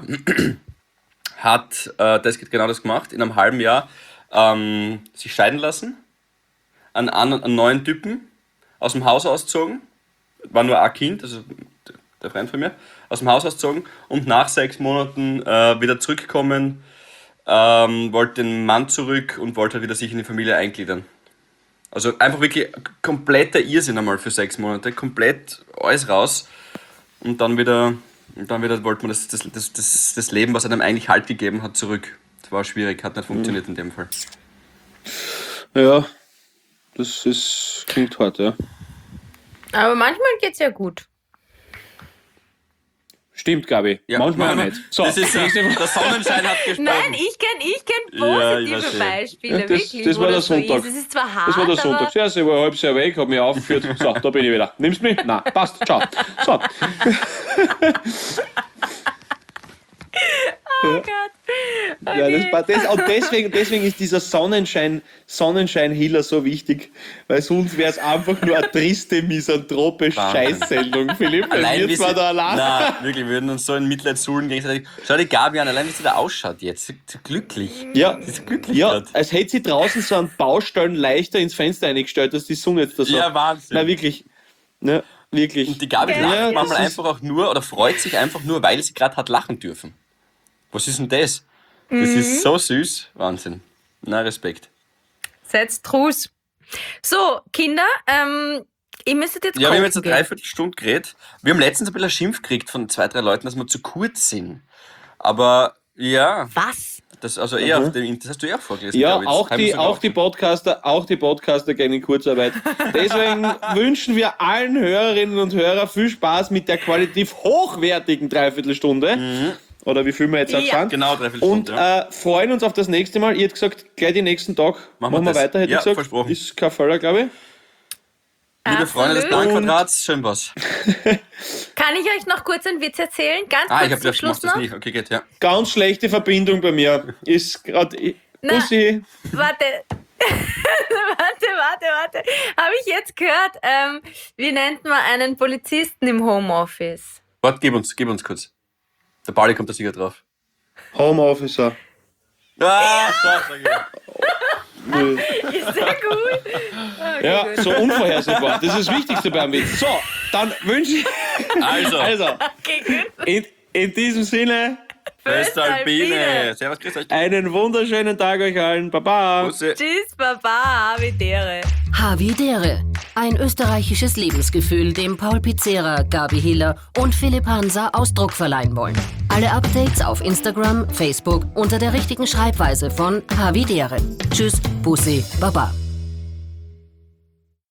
Speaker 3: hat genau das gemacht, in einem halben Jahr sich scheiden lassen, einen neuen Typen aus dem Haus ausgezogen, war nur ein Kind, also der Freund von mir, aus dem Haus ausgezogen und nach 6 Monaten wieder zurückkommen, wollte den Mann zurück und wollte halt wieder sich in die Familie eingliedern. Also einfach wirklich kompletter Irrsinn einmal für 6 Monate, komplett alles raus und dann wieder wollte man das Leben, was einem eigentlich Halt gegeben hat, zurück. Das war schwierig, hat nicht funktioniert in dem Fall.
Speaker 4: Ja, klingt hart, ja.
Speaker 2: Aber manchmal geht's ja gut.
Speaker 4: Stimmt, Gabi. Ja, manchmal nicht. So,
Speaker 3: das ist der Sonnenschein hat gesprochen.
Speaker 2: Nein, ich kenn positive Beispiele, wirklich.
Speaker 4: Das war der Sonntag.
Speaker 2: Das ist zwar hart,
Speaker 4: das war der Sonntag. Ja, sie war halb sehr weg, hab mich aufgeführt. So, da bin ich wieder. Nimmst du mich? Nein, passt, ciao. So.
Speaker 2: Oh Gott. Okay.
Speaker 4: Ja, und deswegen ist dieser Sonnenschein-Healer so wichtig, weil sonst wäre es einfach nur eine triste, misanthrope Scheißsendung, Philipp.
Speaker 3: Allein wir zwar da allein. Nein, wirklich, wir würden uns so in Mitleid suhlen gegenseitig. Schau die Gabi an, allein wie sie da ausschaut jetzt. Sie ist glücklich.
Speaker 4: Ja,
Speaker 3: sie ist glücklich
Speaker 4: grad. Als hätte sie draußen so einen Baustellen leichter ins Fenster eingestellt, dass die Sonne jetzt da so.
Speaker 3: Ja, Wahnsinn.
Speaker 4: Nein, wirklich. Ja, wirklich.
Speaker 3: Und die Gabi lacht manchmal einfach auch nur oder freut sich einfach nur, weil sie gerade hat lachen dürfen. Was ist denn das? Das ist so süß. Wahnsinn. Na, Respekt.
Speaker 2: Seid Trus. So, Kinder, ihr müsstet jetzt
Speaker 3: wir haben jetzt eine Dreiviertelstunde geredet. Wir haben letztens ein bisschen Schimpf gekriegt von 2, 3 Leuten, dass wir zu kurz sind. Aber ja.
Speaker 2: Was?
Speaker 3: Das, also eher auf dem, das hast du ja auch vorgelesen.
Speaker 4: Ja, auch die Podcaster gehen in Kurzarbeit. Deswegen wünschen wir allen Hörerinnen und Hörern viel Spaß mit der qualitativ hochwertigen Dreiviertelstunde. Oder wie viel wir jetzt auch sind.
Speaker 3: Genau, 3 Stunden.
Speaker 4: Und freuen uns auf das nächste Mal. Ihr habt gesagt, gleich den nächsten Tag machen wir weiter, hätte ich gesagt.
Speaker 3: Versprochen.
Speaker 4: Ist kein Fehler, glaube ich.
Speaker 3: Liebe Freunde des Bahnquadrats, schön was.
Speaker 2: Kann ich euch noch kurz einen Witz erzählen? Ganz kurz zum Schluss noch.
Speaker 3: Nicht. Okay, geht, ja.
Speaker 4: Ganz schlechte Verbindung bei mir. Ist gerade... Bussi.
Speaker 2: Warte. Habe ich jetzt gehört, wie nennt man einen Polizisten im Homeoffice?
Speaker 3: Warte, gib uns kurz. Der Pauli kommt da sicher drauf.
Speaker 4: Homeofficer.
Speaker 3: Ah,
Speaker 2: Ist sehr gut. Okay,
Speaker 4: ja,
Speaker 2: gut.
Speaker 4: so unvorhersehbar. Das ist das Wichtigste beim Witz. So, dann wünsche ich...
Speaker 3: Also.
Speaker 2: Okay, gut.
Speaker 4: In diesem Sinne...
Speaker 3: Föstalpine. Servus, grüß euch.
Speaker 4: Einen wunderschönen Tag euch allen. Baba.
Speaker 3: Bussi.
Speaker 2: Tschüss, Baba. Havidere.
Speaker 1: Havidere. Ein österreichisches Lebensgefühl, dem Paul Pizzera, Gabi Hiller und Philipp Hansa Ausdruck verleihen wollen. Alle Updates auf Instagram, Facebook unter der richtigen Schreibweise von Havidere. Tschüss, Bussi, Baba.